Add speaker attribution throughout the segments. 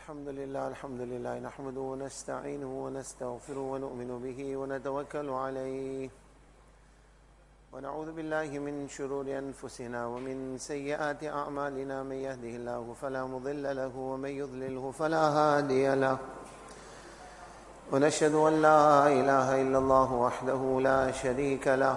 Speaker 1: الحمد لله نحمده ونستعينه ونستغفره ونؤمن به ونتوكل عليه ونعوذ بالله من شرور أنفسنا ومن سيئات أعمالنا من يهده الله فلا مضل له ومن يضلله فلا هادي له ونشهد أن لا إله إلا الله وحده لا شريك له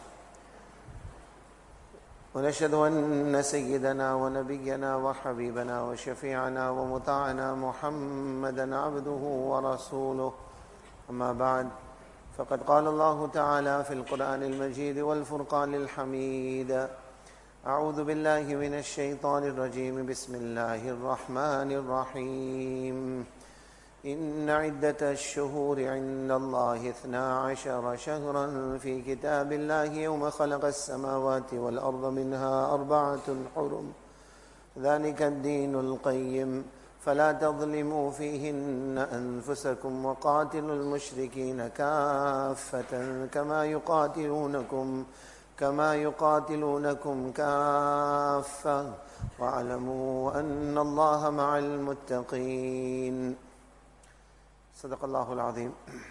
Speaker 1: ونشهد أن سيدنا ونبينا وحبيبنا وشفيعنا ومطاعنا محمدا عبده ورسوله أما بعد فقد قال الله تعالى في القرآن المجيد والفرقان الحميد أعوذ بالله من الشيطان الرجيم بسم الله الرحمن الرحيم إن عدة الشهور عند الله 12 شهرا في كتاب الله يوم خلق السماوات والأرض منها 4 حرم ذلك الدين القيم فلا تظلموا فيهن أنفسكم وقاتلوا المشركين كافة كما يقاتلونكم كافة واعلموا أن الله مع المتقين صدق الله العظيم.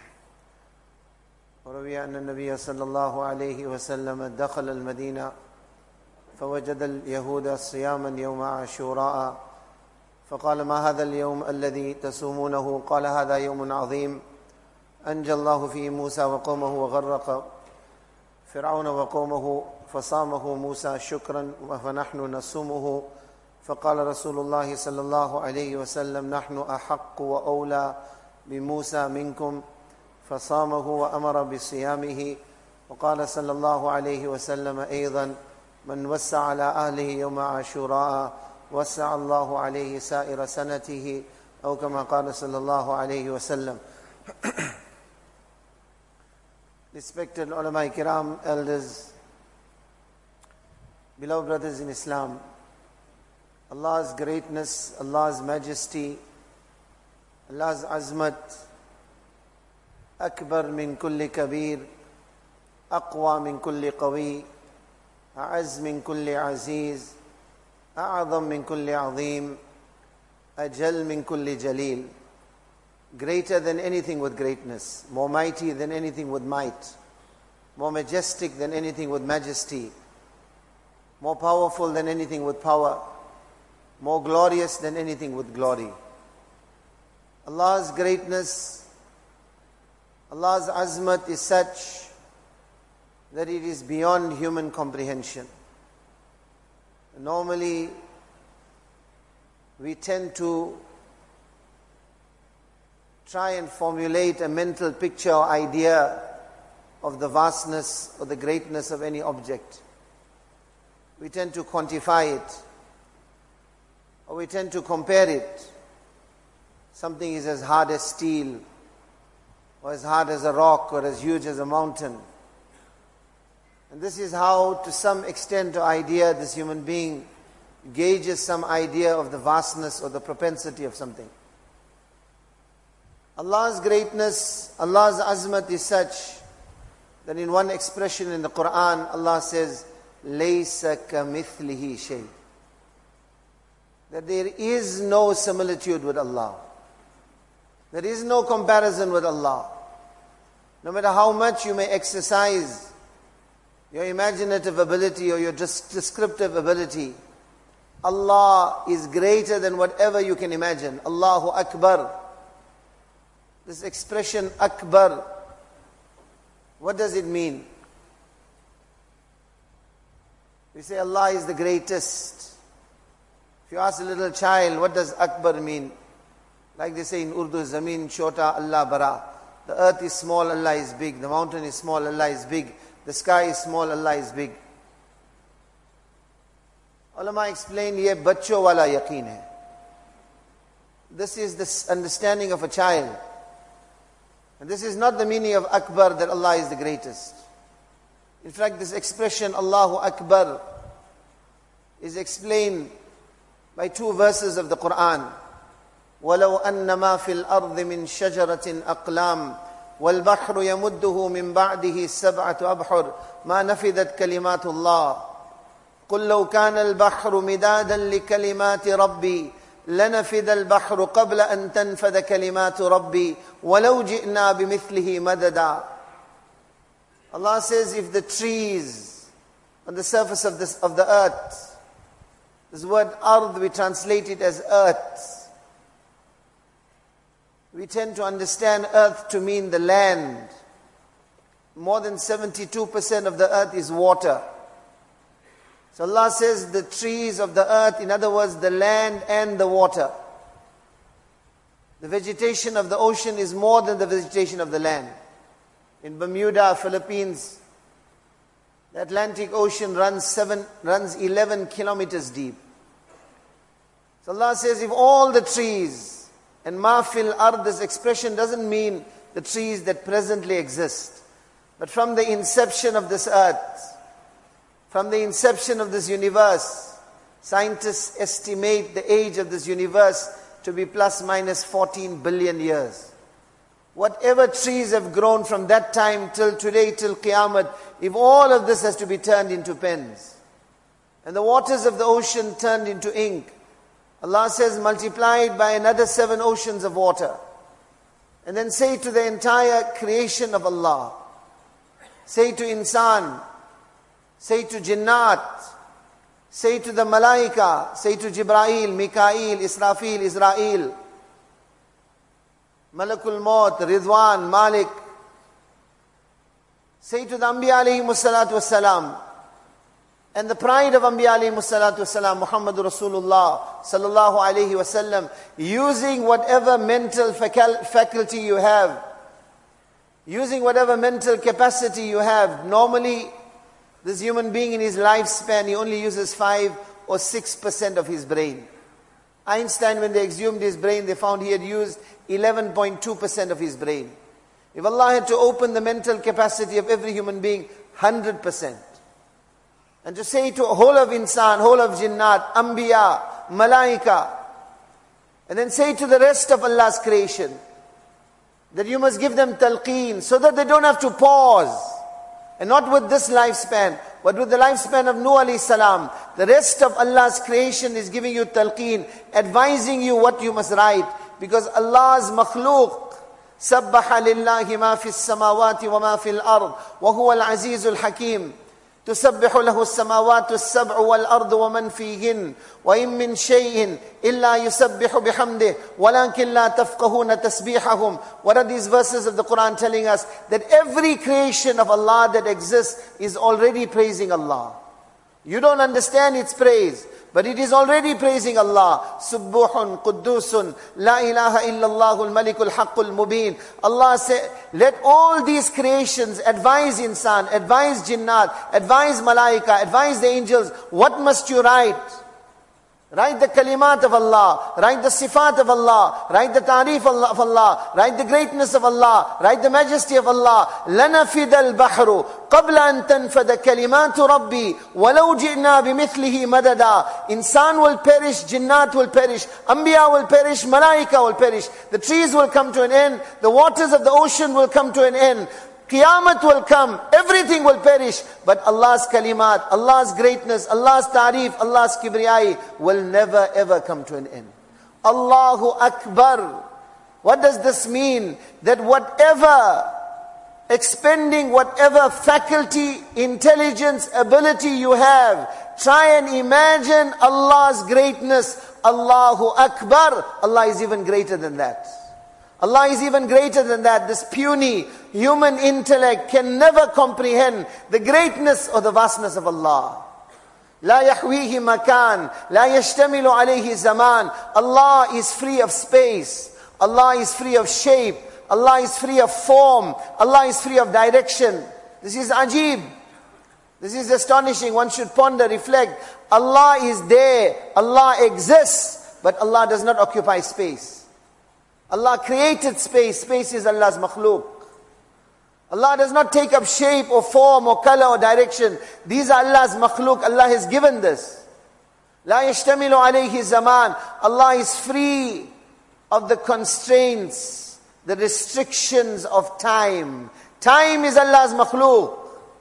Speaker 1: وروي أن النبي صلى الله عليه وسلم دخل المدينة فوجد اليهود صياما يوم عاشوراء فقال ما هذا اليوم الذي تصومونه؟ قال هذا يوم عظيم أنجى الله فيه موسى وقومه وغرق فرعون وقومه فصامه موسى شكرا فنحن نصومه. فقال رسول الله صلى الله عليه وسلم نحن أحق وأولى بموسى منكم فصامه وأمر بصيامه. وقال صلى الله عليه وسلم أيضا من وسع على أهله يوم عاشوراء وسع الله عليه سائر سنته أو كما قال صلى الله عليه وسلم. Respected ulama kiram, elders, beloved brothers in Islam, Allah's greatness, Allah's majesty, Allah's azmat, akbar min kulli kabir, aqwa min kulli qawi, a'az min kulli aziz, a'azam min kulli azim, ajal min kulli jalil. Greater than anything with greatness, more mighty than anything with might, more majestic than anything with majesty, more powerful than anything with power, more glorious than anything with glory. Allah's greatness, Allah's azmat is such that it is beyond human comprehension. Normally, we tend to try and formulate a mental picture or idea of the vastness or the greatness of any object. We tend to quantify it, or we tend to compare it. Something is as hard as steel, or as hard as a rock, or as huge as a mountain. And this is how, to some extent or idea, this human being gauges some idea of the vastness or the propensity of something. Allah's greatness, Allah's azmat is such that in one expression in the Quran, Allah says, "Laysa kamithlihi shay." That there is no similitude with Allah. There is no comparison with Allah. No matter how much you may exercise your imaginative ability or your descriptive ability, Allah is greater than whatever you can imagine. Allahu Akbar. This expression Akbar, what does it mean? We say Allah is the greatest. If you ask a little child, what does Akbar mean? Like they say in Urdu, Zameen Chota, Allah Bara. The earth is small, Allah is big. The mountain is small, Allah is big. The sky is small, Allah is big. Ulama explain, ye bachcho wala yaqeen hai. This is the understanding of a child. And this is not the meaning of Akbar, that Allah is the greatest. In fact, this expression, Allahu Akbar, is explained by 2 verses of the Quran. وَلَوْ أَنَّ مَا فِي الْأَرْضِ مِنْ شَجَرَةٍ أَقْلَامٍ وَالْبَحْرُ يَمُدُّهُ مِنْ بَعْدِهِ 7 أَبْحُرٍ مَا نَفِذَتْ كَلِمَاتُ اللَّهِ قُلْ لَوْ كَانَ الْبَحْرُ مِدَادًا لِكَلِمَاتِ رَبِّي لنفد البحر قبل أن تنفد كلمات ربي ولو جئنا بمثله مددا. Allah says, if the trees on the surface of the earth, this word ard we translate it as earth. We tend to understand earth to mean the land. More than 72% of the earth is water. So Allah says the trees of the earth, in other words, the land and the water. The vegetation of the ocean is more than the vegetation of the land. In Bermuda, Philippines, the Atlantic Ocean runs 11 kilometers deep. So Allah says, if all the trees, and ma fil ard, this expression doesn't mean the trees that presently exist, but from the inception of this earth, from the inception of this universe, scientists estimate the age of this universe to be plus minus 14 billion years. Whatever trees have grown from that time till today, till Qiyamah, if all of this has to be turned into pens, and the waters of the ocean turned into ink, Allah says multiplied by another 7 oceans of water, and then say to the entire creation of Allah, say to insan, say to jinnat, say to the malaika, say to Jibrail, Mikail, Israfil, Israel, Malakul Maut, Ridwan, Malik. Say to the Anbiya alayhimu salatu wassalam, and the pride of Anbiya alayhimu salatu wassalam, Muhammadur Rasulullah sallallahu alayhi wasallam, using whatever mental faculty you have, using whatever mental capacity you have. Normally, this human being in his lifespan, he only uses 5 or 6% of his brain. Einstein, when they exhumed his brain, they found he had used 11.2% of his brain. If Allah had to open the mental capacity of every human being, 100%. And to say to a whole of insan, whole of jinnat, anbiya, malaika, and then say to the rest of Allah's creation, that you must give them talqeen, so that they don't have to pause. And not with this lifespan, but with the lifespan of Nuh alayhi salam. The rest of Allah's creation is giving you talqeen, advising you what you must write. Because Allah's makhlooq, سَبَّحَ لِلَّهِ مَا فِي السَّمَاوَاتِ وَمَا فِي الْأَرْضِ وَهُوَ الْعَزِيزُ الْحَكِيمُ تسبح له السماوات السبع والأرض ومن فيهن وإن من شيء إلا يسبح بحمده ولكن لا تفقهون تسبيحهم. What are these verses of the Quran telling us? That every creation of Allah that exists is already praising Allah. You don't understand its praise, but it is already praising Allah. Subbuhun, Quddusun, La ilaha illallah al-Malikul Haqqul Mubin. Allah said, let all these creations advise insan, advise jinnat, advise malaika, advise the angels. What must you write? Write the kalimat of Allah, write the sifat of Allah, write the ta'rif of Allah, write the greatness of Allah, write the majesty of Allah. لَنَفِدَ الْبَحْرُ قَبْلَ أَن تَنْفَدَ كَلِمَاتُ رَبِّي وَلَوْ جِئْنَا بِمِثْلِهِ مَدَدًا. Insan will perish, jinnat will perish, anbiya will perish, malaika will perish. The trees will come to an end, the waters of the ocean will come to an end. Qiyamah will come, everything will perish, but Allah's kalimat, Allah's greatness, Allah's ta'rif, Allah's kibriyai will never ever come to an end. Allahu Akbar. What does this mean? That whatever, expending whatever faculty, intelligence, ability you have, try and imagine Allah's greatness. Allahu Akbar. Allah is even greater than that. Allah is even greater than that. This puny human intellect can never comprehend the greatness or the vastness of Allah. لا يحويه مكان لا يشتمل عليه زمان. Allah is free of space. Allah is free of shape. Allah is free of form. Allah is free of direction. This is ajib. This is astonishing. One should ponder, reflect. Allah is there. Allah exists. But Allah does not occupy space. Allah created space. Space is Allah's makhlooq. Allah does not take up shape or form or color or direction. These are Allah's makhlooq. Allah has given this. La yashtamilu alayhi zaman. Allah is free of the constraints, the restrictions of time. Time is Allah's makhlooq.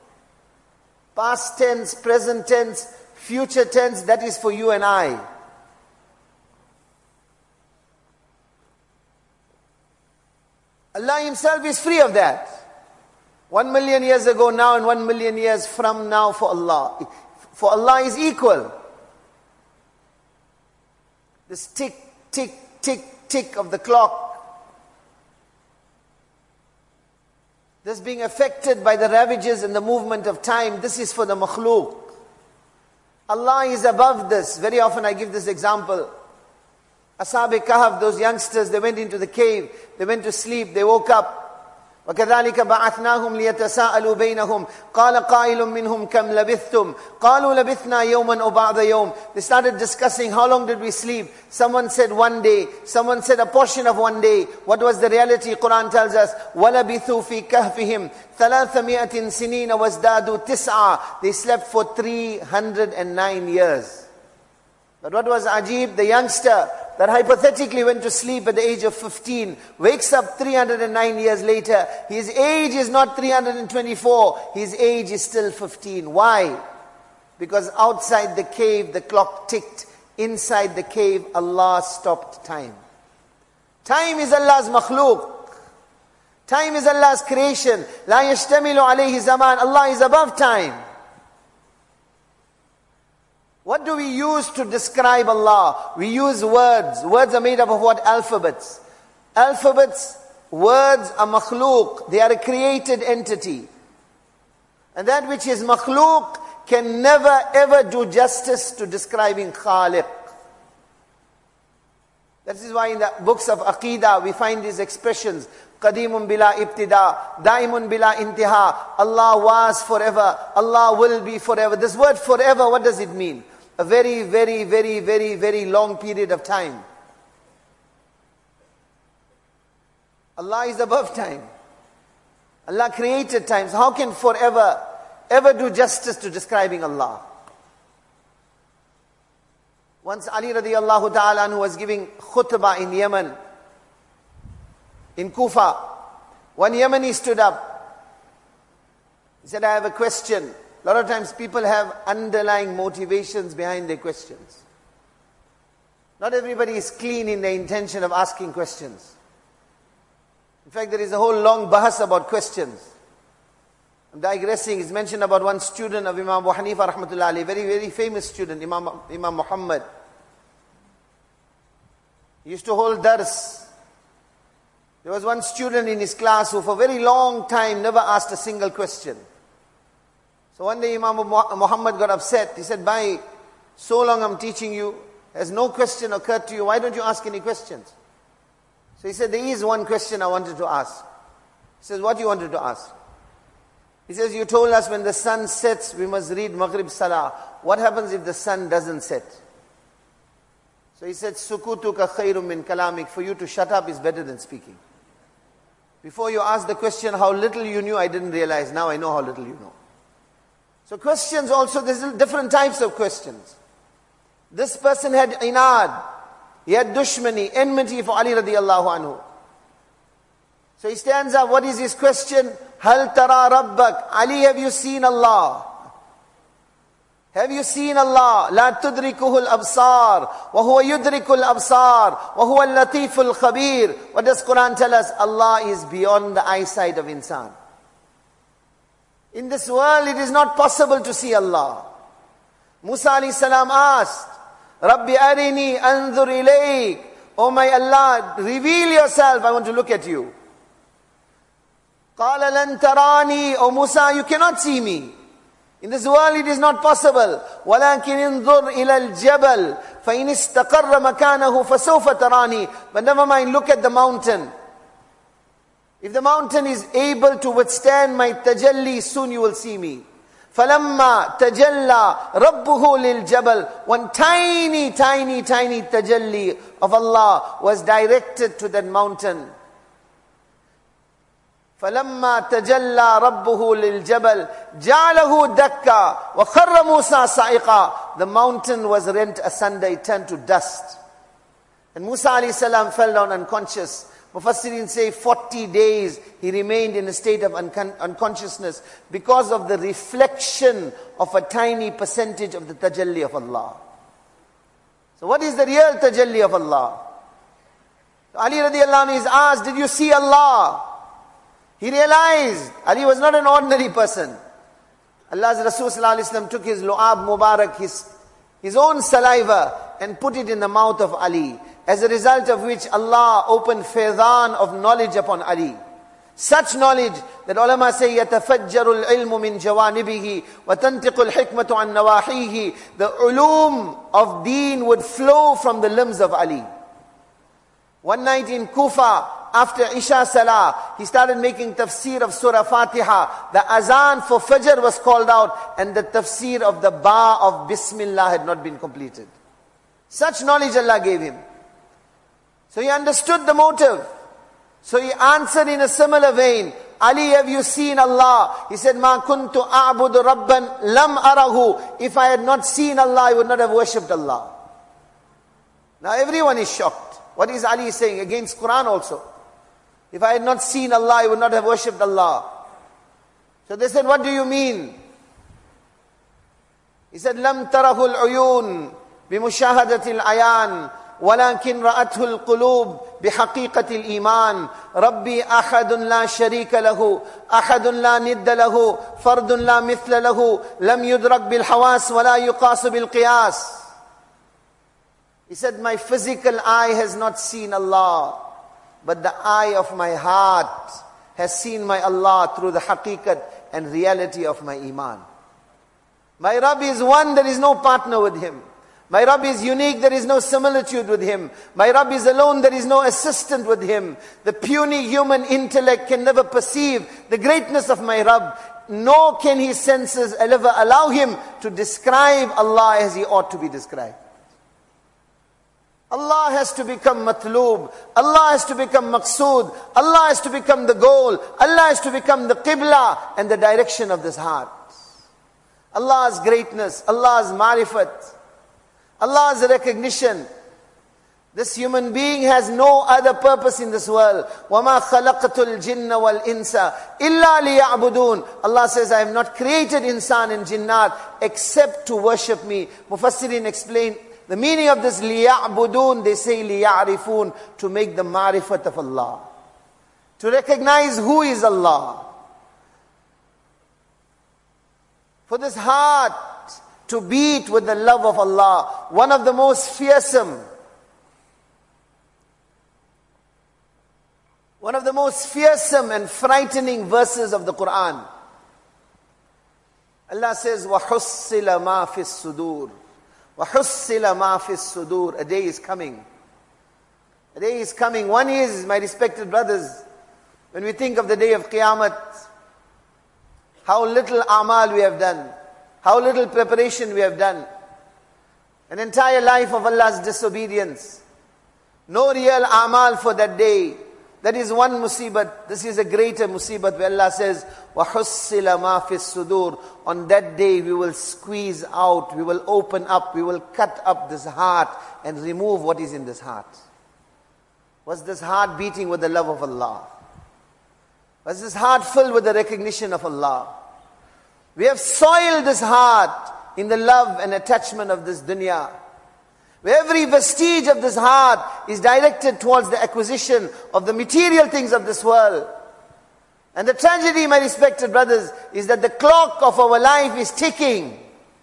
Speaker 1: Past tense, present tense, future tense, that is for you and I. Allah Himself is free of that. 1 million years ago now and 1 million years from now for Allah. For Allah is equal. This tick, tick, tick, tick of the clock, this being affected by the ravages and the movement of time, this is for the makhluk. Allah is above this. Very often I give this example. Ashab-e-Kahf, those youngsters, they went into the cave, they went to sleep, they woke up. وَكَذَلِكَ بَعَثْنَاهُمْ لِيَتَسَاءَلُوا بَيْنَهُمْ قَالَ قَائِلٌ مِّنْهُمْ كَمْ لَبِثْتُمْ قَالُوا لَبِثْنَا يَوْمًا أَوْ بَعْضَ يَوْمٍ. They started discussing, how long did we sleep? Someone said 1 day. Someone said a portion of 1 day. What was the reality? Quran tells us, وَلَبِثُوا فِي كَهْفِهِمْ 300 سِنِينَ وَازْدَادُوا تِسْعًا. They slept for 309 years. But what was ajib? The youngster that hypothetically went to sleep at the age of 15, wakes up 309 years later. His age is not 324, his age is still 15. Why? Because outside the cave the clock ticked. Inside the cave Allah stopped time. Time is Allah's makhluk. Time is Allah's creation. La yashtamilu alayhi zaman. Allah is above time. What do we use to describe Allah? We use words. Words are made up of what? Alphabets. Alphabets, words are makhluk. They are a created entity. And that which is makhluk can never ever do justice to describing Khaliq. That is why in the books of Aqidah we find these expressions. Qadimun bila ibtida, daimun bila intiha. Allah was forever. Allah will be forever. This word forever, what does it mean? A very, very, very, very, very long period of time. Allah is above time. Allah created time. So how can forever ever do justice to describing Allah? Once Ali radiallahu ta'ala anhu was giving khutbah in Yemen, in Kufa. One Yemeni stood up. He said, I have a question. A lot of times people have underlying motivations behind their questions. Not everybody is clean in their intention of asking questions. In fact, there is a whole long bahas about questions. I'm digressing. It's mentioned about one student of Imam Abu Hanifa rahmatullah alayhi, very, very famous student, Imam Muhammad. He used to hold dars. There was one student in his class who for a very long time never asked a single question. So one day Imam Muhammad got upset. He said, Bhai, so long I'm teaching you, has no question occurred to you, why don't you ask any questions? So he said, there is one question I wanted to ask. He says, what you wanted to ask? He says, you told us when the sun sets, we must read Maghrib Salah. What happens if the sun doesn't set? So he said, Sukutuka khairum min kalamik. For you to shut up is better than speaking. Before you asked the question, how little you knew, I didn't realize. Now I know how little you know. So questions also, there's different types of questions. This person had inad. He had dushmani, enmity for Ali radiallahu anhu. So he stands up, what is his question? Hal tara rabbak? Ali, have you seen Allah? Have you seen Allah? La tudrikuhu al-absar. Wa huwa yudriku al-absar. Wa huwa al-latifu al-khabir. What does Quran tell us? Allah is beyond the eyesight of insan. In this world, it is not possible to see Allah. Musa alayhi salam asked, Rabbi arini anzur ilayk. Oh my Allah, reveal yourself, I want to look at you. Qala lan tarani. Oh Musa, you cannot see me. In this world, it is not possible. وَلَكِنْ انظُرْ إِلَى الْجَبَلِ فَإِنِ اسْتَقَرَّ مَكَانَهُ فَسَوْفَ تَرَانِي. But never mind, look at the mountain. If the mountain is able to withstand my tajalli, soon you will see me. فَلَمَّا تَجَلَّى رَبُّهُ لِلْجَبَلِ. One tiny, tiny, tiny tajalli of Allah was directed to that mountain. فَلَمَّا تَجَلَّى رَبُّهُ لِلْجَبَلِ جَعَلَهُ دَكَّا وَخَرَّ مُوسَى صَعِقًا. The mountain was rent asunder, it turned to dust. And Musa alayhi salam fell down unconscious. Mufassirin say 40 days he remained in a state of unconsciousness because of the reflection of a tiny percentage of the tajalli of Allah. So what is the real tajalli of Allah? Ali radiallahu anhu is asked, did you see Allah? He realized Ali was not an ordinary person. Allah's Rasul sallallahu alaihi wasallam took his lu'ab mubarak, his own saliva, and put it in the mouth of Ali. As a result of which Allah opened faydan of knowledge upon Ali. Such knowledge that ulama say, يَتَفَجَّرُ الْعِلْمُ مِنْ جَوَانِبِهِ وَتَنْتِقُ الْحِكْمَةُ عَنْ نَوَاحِيهِ. The ulum of deen would flow from the limbs of Ali. One night in Kufa, after Isha Salah, he started making tafsir of Surah Fatiha. The azan for Fajr was called out, and the tafsir of the ba of Bismillah had not been completed. Such knowledge Allah gave him. So he understood the motive. So he answered in a similar vein, Ali, have you seen Allah? He said, Ma kuntu a'budu rabban lam arahu. If I had not seen Allah, I would not have worshipped Allah. Now everyone is shocked. What is Ali saying? Against Quran also. If I had not seen Allah, I would not have worshipped Allah. So they said, what do you mean? He said, Lam tarahul uyun bimushahadatil ayan. ولكن رأته القلوب بحقيقة الإيمان ربي أحد لا شريك له أحد لا ند له فرد لا مثل له لم يدرك بالحواس ولا يقاس بالقياس. He said, my physical eye has not seen Allah, but the eye of my heart has seen my Allah through the haqiqat and reality of my iman. My Rabb is one, there is no partner with him. My Rabb is unique, there is no similitude with him. My Rabb is alone, there is no assistant with him. The puny human intellect can never perceive the greatness of my Rabb, nor can his senses ever allow him to describe Allah as he ought to be described. Allah has to become matloob. Allah has to become maqsood. Allah has to become the goal. Allah has to become the qibla and the direction of this heart. Allah's greatness, Allah's marifat, Allah's recognition. This human being has no other purpose in this world. وَمَا خَلَقْتُ الْجِنَّ وَالْإِنسَ إِلَّا لِيَعْبُدُونَ. Allah says, I have not created insan and jinnat except to worship me. Mufassirin explain the meaning of this لِيَعْبُدُونَ. They say لِيَعْرِفُونَ, to make the marifat of Allah, to recognize who is Allah. For this heart to beat with the love of Allah. One of the most fearsome and frightening verses of the Quran. Allah says, وَحُصِّلَ مَا فِي الصُّدُورِ وَحُصِّلَ مَا فِي الصُّدُورِ. A day is coming. A day is coming. One is, my respected brothers, when we think of the day of Qiyamah, how little amal we have done. How little preparation we have done. An entire life of Allah's disobedience. No real amal for that day. That is one musibat. This is a greater musibat where Allah says, وَحُصِّلَ مَا فِي الصُّدُورِ. On that day we will squeeze out, we will open up, we will cut up this heart and remove what is in this heart. Was this heart beating with the love of Allah? Was this heart filled with the recognition of Allah? We have soiled this heart in the love and attachment of this dunya. Where every vestige of this heart is directed towards the acquisition of the material things of this world. And the tragedy, my respected brothers, is that the clock of our life is ticking.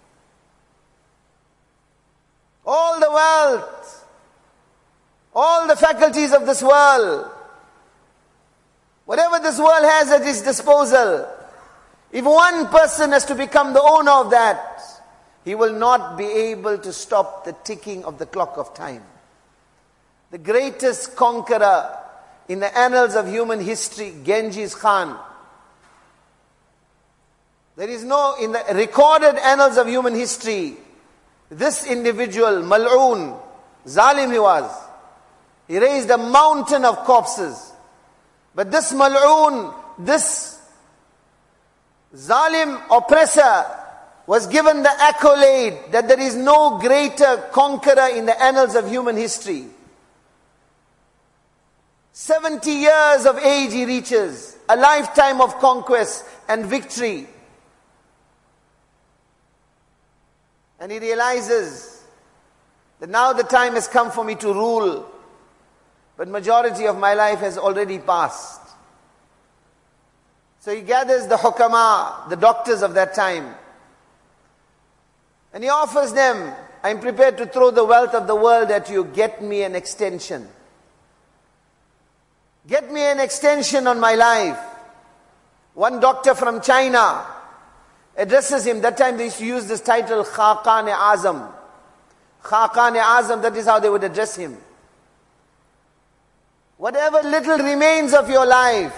Speaker 1: All the wealth, all the faculties of this world, whatever this world has at its disposal, if one person has to become the owner of that, he will not be able to stop the ticking of the clock of time. The greatest conqueror in the annals of human history, Genghis Khan. There is no, in the recorded annals of human history, this individual, Mal'oon, Zalim he was. He raised a mountain of corpses. But this Mal'oon, this Zalim oppressor was given the accolade that there is no greater conqueror in the annals of human history. 70 years of age he reaches, a lifetime of conquest and victory. And he realizes that now the time has come for me to rule, but majority of my life has already passed. So he gathers the hukama, the doctors of that time, and he offers them, I'm prepared to throw the wealth of the world at you, get me an extension. Get me an extension on my life. One doctor from China addresses him. That time they used to use this title, Khaqan-e-Azam. Khaqan-e-Azam, that is how they would address him. Whatever little remains of your life,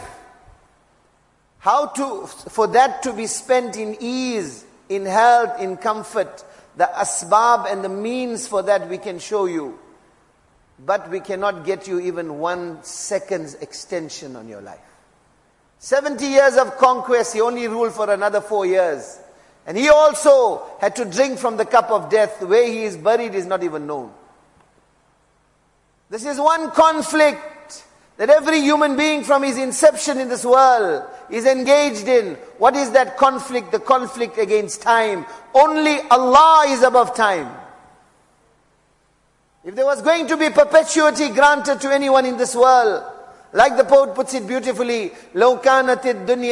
Speaker 1: for that to be spent in ease, in health, in comfort, the asbab and the means for that we can show you. But we cannot get you even 1 second's extension on your life. 70 years of conquest, he only ruled for another 4 years. And he also had to drink from the cup of death. Where he is buried is not even known. This is one conflict that every human being from his inception in this world is engaged in. What is that conflict? The conflict against time. Only Allah is above time. If there was going to be perpetuity granted to anyone in this world, like the poet puts it beautifully, لو كانت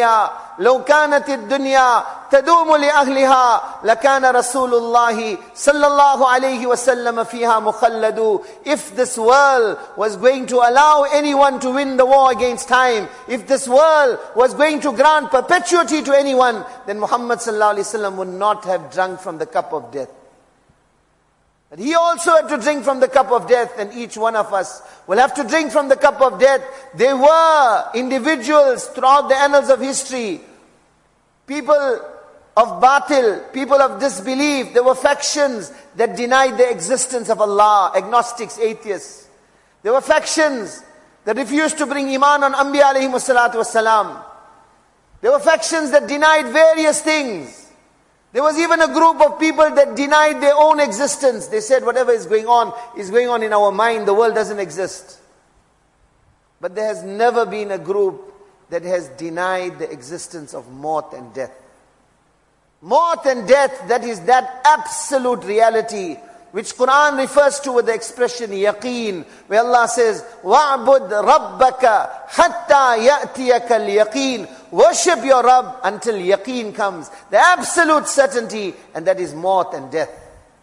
Speaker 1: الدنيا تدوم لأهلها لكان رسول الله صلى الله عليه وسلم فيها مخلد. If this world was going to allow anyone to win the war against time, if this world was going to grant perpetuity to anyone, then Muhammad sallallahu alaihi wasallam would not have drunk from the cup of death. But he also had to drink from the cup of death, and each one of us will have to drink from the cup of death. There were individuals throughout the annals of history, people of batil, people of disbelief. There were factions that denied the existence of Allah, agnostics, atheists. There were factions that refused to bring iman on Anbiya alayhimu salatu wassalam. There were factions that denied various things. There was even a group of people that denied their own existence. They said whatever is going on in our mind. The world doesn't exist. But there has never been a group that has denied the existence of maut and death. Maut and death, that is that absolute reality which Quran refers to with the expression yaqeen, where Allah says, وَعْبُدْ رَبَّكَ حَتَّى يَأْتِيَكَ الْيَقِينَ. Worship your Rabb until yaqeen comes. The absolute certainty, and that is maut and death.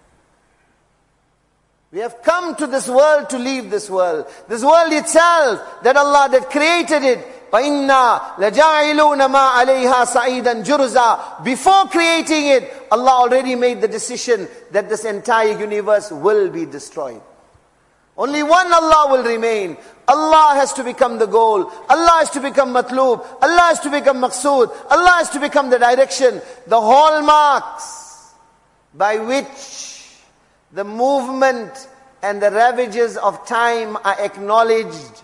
Speaker 1: We have come to this world to leave this world. This world itself, that Allah that created it, فَإِنَّا لَجَاعِلُونَ مَا عَلَيْهَا سَعِيدًا جُرُزًا. Before creating it, Allah already made the decision that this entire universe will be destroyed. Only one Allah will remain. Allah has to become the goal. Allah has to become matloob. Allah has to become maqsood. Allah has to become the direction. The hallmarks by which the movement and the ravages of time are acknowledged.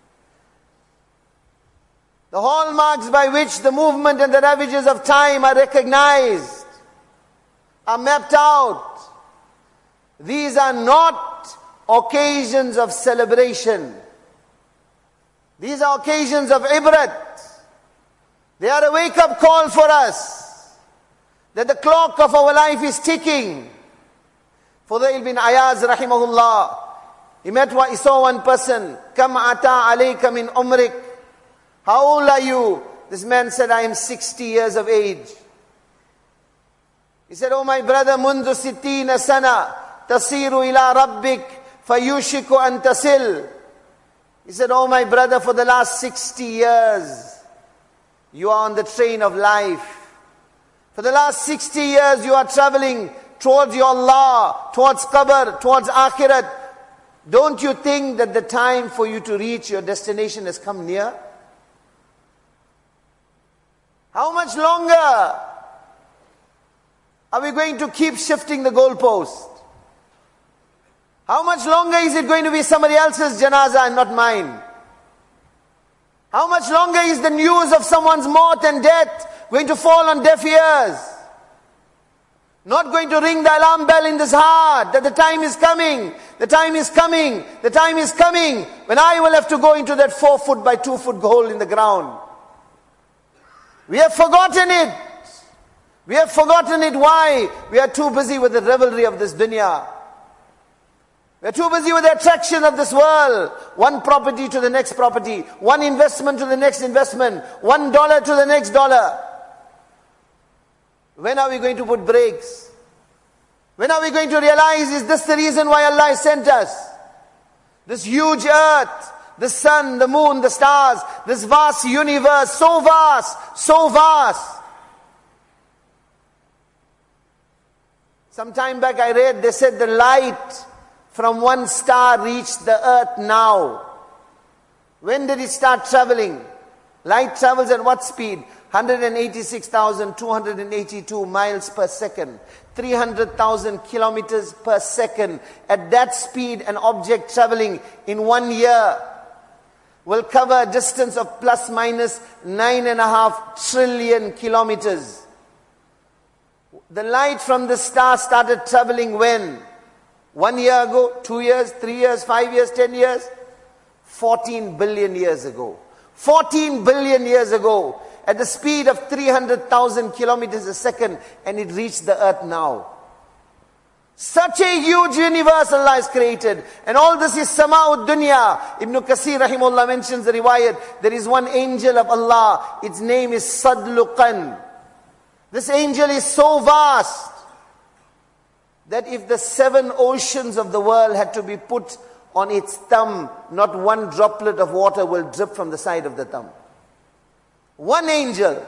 Speaker 1: The hallmarks by which the movement and the ravages of time are recognized, are mapped out. These are not occasions of celebration. These are occasions of ibrat. They are a wake-up call for us, that the clock of our life is ticking. Fudail bin Ayaz rahimahullah, he saw one person, Kam ata alayka min umrik. How old are you? This man said, I am 60 years of age. He said, oh my brother, mundu sittina sana, tasiru ila rabbik, fayushiku an tasil. He said, oh my brother, for the last 60 years, you are on the train of life. For the last 60 years, you are traveling towards your Allah, towards qabr, towards akhirat. Don't you think that the time for you to reach your destination has come near? How much longer are we going to keep shifting the goalpost? How much longer is it going to be somebody else's janazah and not mine? How much longer is the news of someone's maut and death going to fall on deaf ears? Not going to ring the alarm bell in this heart that the time is coming, the time is coming, the time is coming when I will have to go into that 4 foot by 2 foot hole in the ground. We have forgotten it. We have forgotten it. Why? We are too busy with the revelry of this dunya. We're too busy with the attraction of this world. One property to the next property. One investment to the next investment. $1 to the next dollar. When are we going to put brakes? When are we going to realize, is this the reason why Allah has sent us? This huge earth, the sun, the moon, the stars, this vast universe, so vast, so vast. Some time back I read, they said the light from one star reached the earth now. When did it start traveling? Light travels at what speed? 186,282 miles per second. 300,000 kilometers per second. At that speed, an object traveling in 1 year will cover a distance of plus minus 9.5 trillion kilometers. The light from the star started traveling when? 1 year ago, 2 years, 3 years, 5 years, 10 years? 14 billion years ago. 14 billion years ago, at the speed of 300,000 kilometers a second, and it reached the earth now. Such a huge universe Allah has created. And all this is Sama'ud Dunya. Ibn Kathir rahimahullah mentions the riwayat. There is one angel of Allah. Its name is Sadluqan. This angel is so vast that if the 7 oceans of the world had to be put on its thumb, not one droplet of water will drip from the side of the thumb. One angel.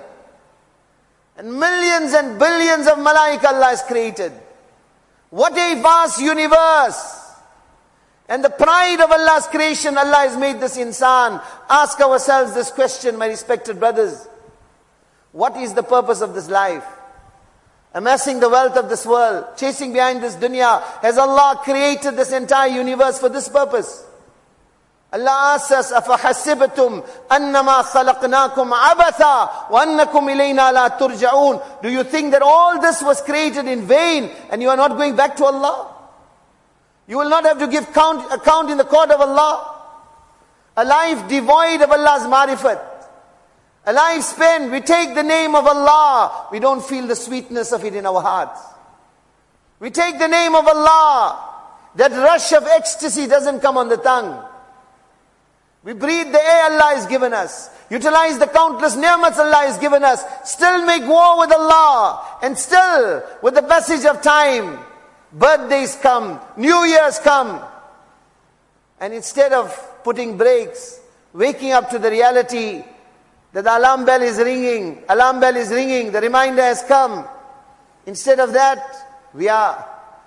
Speaker 1: And millions and billions of malaika Allah has created. What a vast universe. And the pride of Allah's creation, Allah has made this insan. Ask ourselves this question, my respected brothers. What is the purpose of this life? Amassing the wealth of this world, chasing behind this dunya. Has Allah created this entire universe for this purpose? Allah asks us, أَفَحَسِبْتُمْ أَنَّمَا خَلَقْنَاكُمْ عَبَثًا وَأَنَّكُمْ إِلَيْنَا لَا تُرْجَعُونَ. Do you think that all this was created in vain and you are not going back to Allah? You will not have to give account in the court of Allah? A life devoid of Allah's marifat. A life spent, we take the name of Allah, we don't feel the sweetness of it in our hearts. We take the name of Allah, that rush of ecstasy doesn't come on the tongue. We breathe the air Allah has given us, utilize the countless ni'mats Allah has given us, still make war with Allah, and still, with the passage of time, birthdays come, New Year's come, and instead of putting brakes, waking up to the reality that the alarm bell is ringing, the reminder has come. Instead of that, we are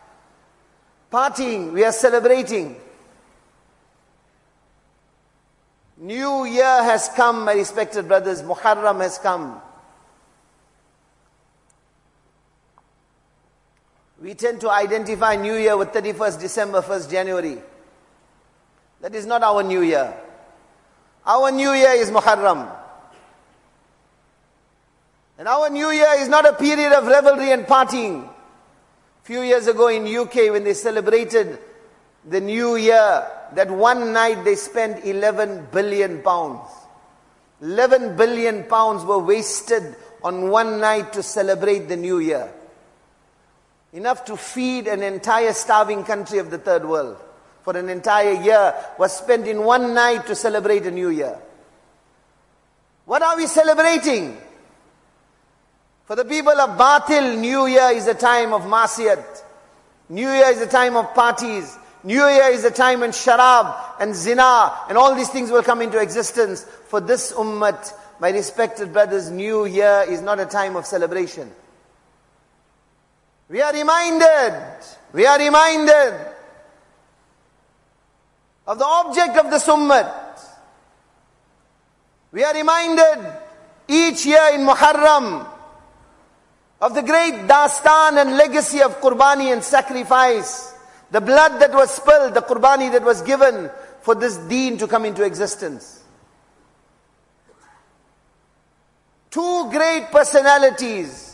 Speaker 1: partying, we are celebrating. New year has come, my respected brothers. Muharram has come. We tend to identify New Year with 31st December, 1st January. That is not our New Year. Our New Year is Muharram. And our New Year is not a period of revelry and partying. Few years ago in UK, when they celebrated the New Year, that one night they spent 11 billion pounds. 11 billion pounds were wasted on one night to celebrate the New Year. Enough to feed an entire starving country of the third world. For an entire year was spent in one night to celebrate a New Year. What are we celebrating? For the people of Batil, New Year is a time of masiyat. New Year is a time of parties. New Year is a time when sharab and zina and all these things will come into existence. For this ummat, my respected brothers, New Year is not a time of celebration. We are reminded of the object of this ummat. We are reminded each year in Muharram of the great dastan and legacy of Qurbani and sacrifice. The blood that was spilled, the Qurbani that was given for this deen to come into existence. Two great personalities,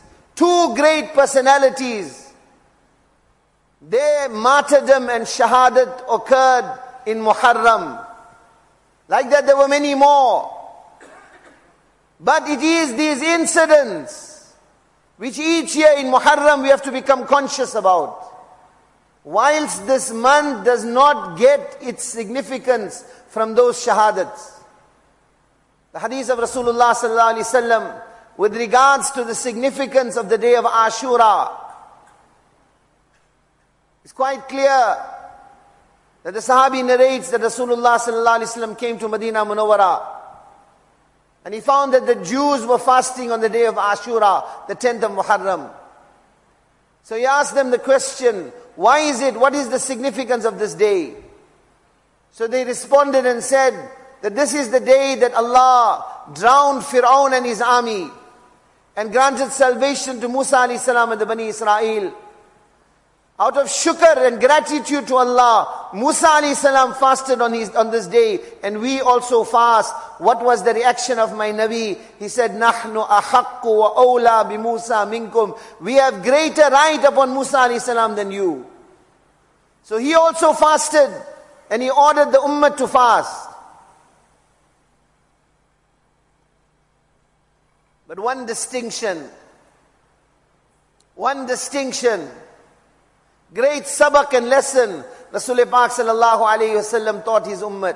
Speaker 1: their martyrdom and shahadat occurred in Muharram. Like that there were many more. But it is these incidents which each year in Muharram we have to become conscious about. whilst this month does not get its significance from those shahadats. The hadith of Rasulullah sallallahu alaihi wasallam with regards to the significance of the day of Ashura, it's quite clear that the Sahabi narrates that Rasulullah sallallahu alaihi wasallam came to Medina Munawwara and he found that the Jews were fasting on the day of Ashura, the 10th of Muharram. So he asked them the question, why is it? What is the significance of this day? So they responded and said that this is the day that Allah drowned Fir'aun and his army and granted salvation to Musa alayhi salam and the Bani Israel. Out of shukr and gratitude to Allah, Musa alayhi salam fasted on this day, and we also fast. What was the reaction of my Nabi? He said, "Nahnu ahaqqu wa awla bi Musa minkum." We have greater right upon Musa alayhi salam than you. So he also fasted, and he ordered the ummah to fast. But one distinction, great sabak and lesson Rasulullah Pak sallallahu alayhi wasallam taught his ummah,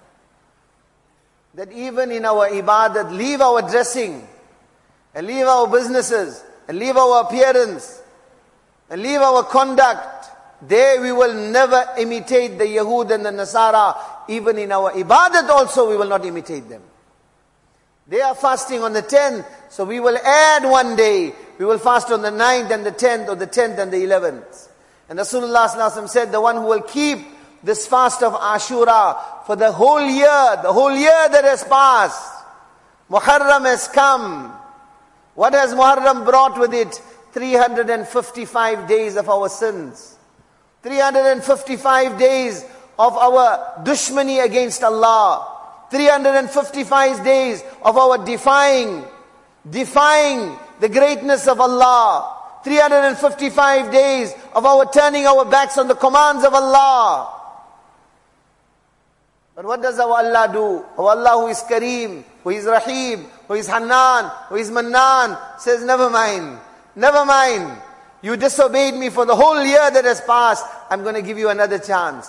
Speaker 1: that even in our ibadat, leave our dressing and leave our businesses and leave our appearance and leave our conduct, there we will never imitate the Yahud and the Nasara. Even in our ibadat also we will not imitate them. They are fasting on the 10th, so we will add one day. We will fast on the 9th and the 10th, or the 10th and the 11th. And Rasulullah sallallahu alaihi wasallam said, the one who will keep this fast of Ashura for the whole year that has passed. Muharram has come. What has Muharram brought with it? 355 days of our sins. 355 days of our dushmani against Allah. 355 days of our defying the greatness of Allah. 355 days of our turning our backs on the commands of Allah. But what does our Allah do? Our Allah, who is Kareem, who is Rahim, who is Hannan, who is Mannan, says, never mind. You disobeyed me for the whole year that has passed. I'm going to give you another chance.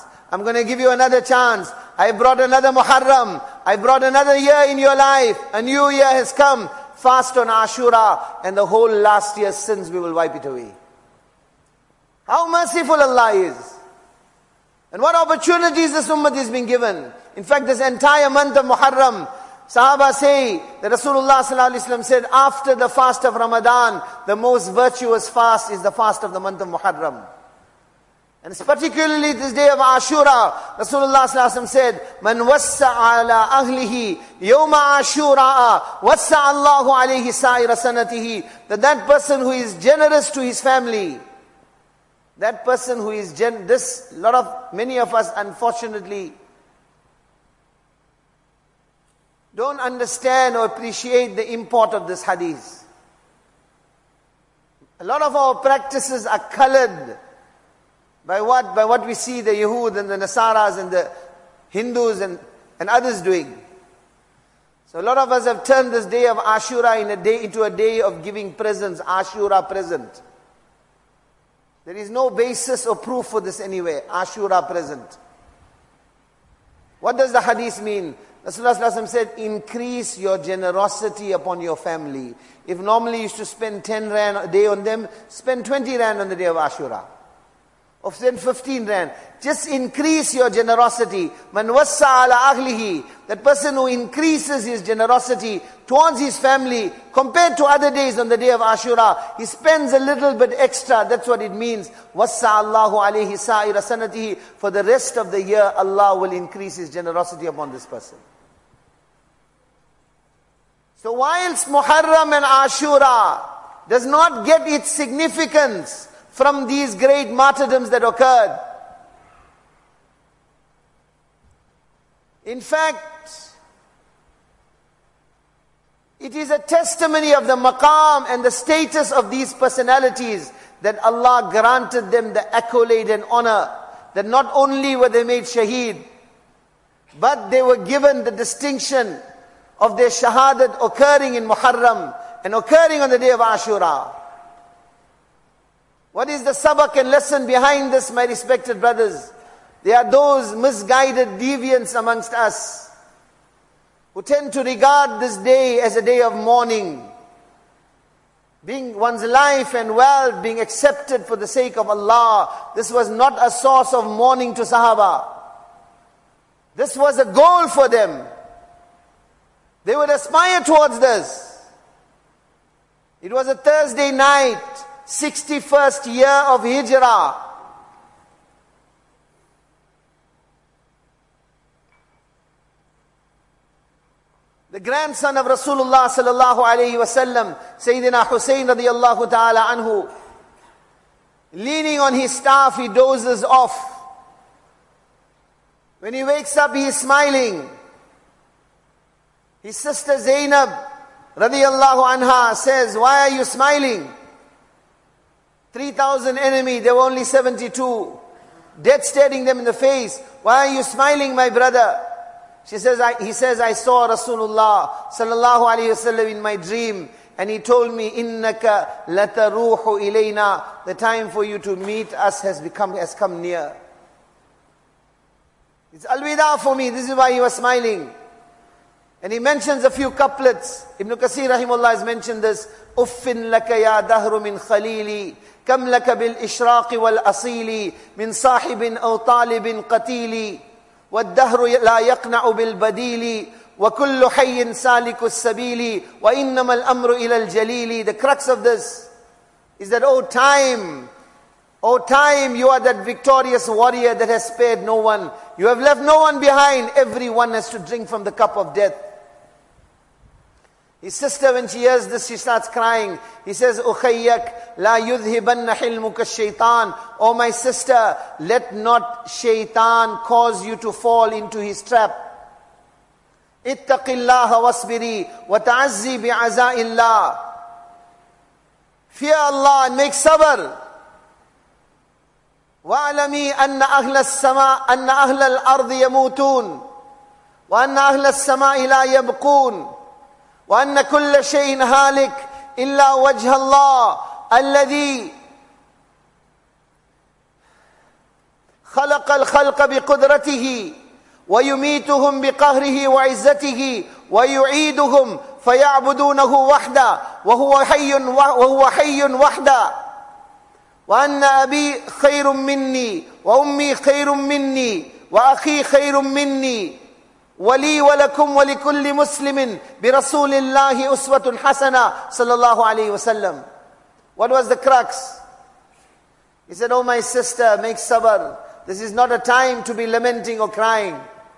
Speaker 1: I brought another Muharram. I brought another year in your life. A new year has come. Fast on Ashura, and the whole last year's sins, we will wipe it away. How merciful Allah is. And what opportunities this ummah is being given. In fact, this entire month of Muharram, Sahaba say that Rasulullah sallallahu alaihi wasallam said, after the fast of Ramadan, the most virtuous fast is the fast of the month of Muharram. And it's particularly this day of Ashura, Rasulullah sallallahu alaihi wasallam said, "Man wassa ala ahlihi yawma Ashura, wassa Allahu alayhi sa'ira sanatihi." That person who is generous to his family, that person who is many of us unfortunately don't understand or appreciate the import of this hadith. A lot of our practices are colored by what we see the Yahud and the Nasaras and the Hindus and others doing. So a lot of us have turned this day of Ashura into a day of giving presents, Ashura present. There is no basis or proof for this anywhere, Ashura present. What does the hadith mean? Rasulullah sallallahu alaihi wasallam said, increase your generosity upon your family. If normally you used to spend 10 rand a day on them, spend 20 rand on the day of Ashura. Or spend 15 rand. Just increase your generosity. Man wassa ala ahlihi. That person who increases his generosity towards his family, compared to other days on the day of Ashura, he spends a little bit extra. That's what it means. Wassa Allahu alayhi sa'ira sanatihi. For the rest of the year, Allah will increase his generosity upon this person. So whilst Muharram and Ashura does not get its significance from these great martyrdoms that occurred, in fact, it is a testimony of the maqam and the status of these personalities that Allah granted them the accolade and honor, that not only were they made shaheed, but they were given the distinction of their shahadat occurring in Muharram and occurring on the day of Ashura. What is the sabak and lesson behind this, my respected brothers? There are those misguided deviants amongst us who tend to regard this day as a day of mourning. Being one's life and wealth being accepted for the sake of Allah. This was not a source of mourning to Sahaba. This was a goal for them. They would aspire towards this. It was a Thursday night, 61st year of Hijrah. The grandson of Rasulullah sallallahu alayhi wasallam, Sayyidina Hussein radiyallahu ta'ala anhu, leaning on his staff, he dozes off. When he wakes up, he is smiling. His sister Zainab radiyallahu anha says, "Why are you smiling? 3,000 enemy, there were only 72. Death staring them in the face. Why are you smiling, my brother?" He says, I saw Rasulullah sallallahu alayhi wasallam in my dream, and he told me, "Innaka lataruhu ilayna." The time for you to meet us has come near. It's alwida for me. This is why he was smiling. And he mentions a few couplets. Ibn Kathir rahimahullah has mentioned this. "Uffin laka ya dahru min khalili, kam laka bil ishraqi wal asili, min sahibin aw talibin qatili. وَالدَّهْرُ لَا يَقْنَعُ بِالْبَدِيلِ وَكُلُّ حَيٍّ سَالِكُ السَّبِيلِ وَإِنَّمَا الْأَمْرُ إِلَى الْجَلِيلِ." The crux of this is that, O time, you are that victorious warrior that has spared no one. You have left no one behind. Everyone has to drink from the cup of death. His sister, when she hears this, she starts crying. He says, "Ukhayyak la yudhibanna hilmuka shaitan." Oh my sister, let not shaitan cause you to fall into his trap. Ittaqillaha wasbiri wa ta'azzi bi'aza'illah. Fear Allah and make sabr. وَاعْلَمِي أَنَّ أَهْلَ السَّمَاءِ أَنَّ أَهْلَ الْأَرْضِ يَمُوتُونَ وَأَنَّ أَهْلَ السَّمَاءِ لَا يَبْقُونَ وَأَنَّ كُلَّ شَيْءٍ هَالِكٍ إِلَّا وَجْهَ اللَّهِ الَّذِي خَلَقَ الْخَلْقَ بِقُدْرَتِهِ وَيُمِيتُهُمْ بِقَهْرِهِ وَعِزَّتِهِ وَيُعِيدُهُمْ فَيَعْبُدُونَهُ وَحْدَهُ وَهُوَ حَيٌّ وَحْدَهُ وَأَنَّ أَبِي خَيْرٌ مِّنِّي وَأُمِّي خَيْرٌ مِّنِّي وَأَخِي خَيْرٌ مِّنِّي وَلِي وَلَكُمْ وَلِكُلِّ مُسْلِمٍ بِرَسُولِ اللَّهِ أُسْوَةٌ حَسَنَةٌ sallallahu alayhi wasallam. What was the crux? He said, "Oh my sister, make sabr. This is not a time to be lamenting or crying.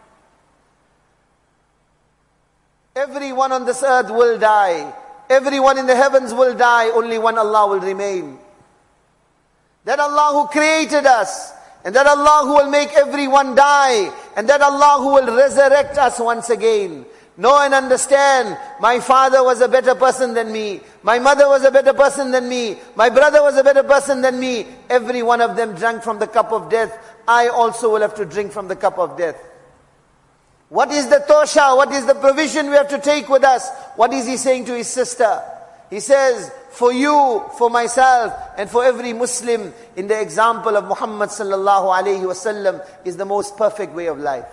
Speaker 1: Everyone on this earth will die. Everyone in the heavens will die. Only one Allah will remain. That Allah who created us, and that Allah who will make everyone die, and that Allah who will resurrect us once again. Know and understand, my father was a better person than me. My mother was a better person than me. My brother was a better person than me. Every one of them drank from the cup of death. I also will have to drink from the cup of death." What is the tosha? What is the provision we have to take with us? What is he saying to his sister? He says, for you, for myself, and for every Muslim, in the example of Muhammad sallallahu alayhi wasallam is the most perfect way of life.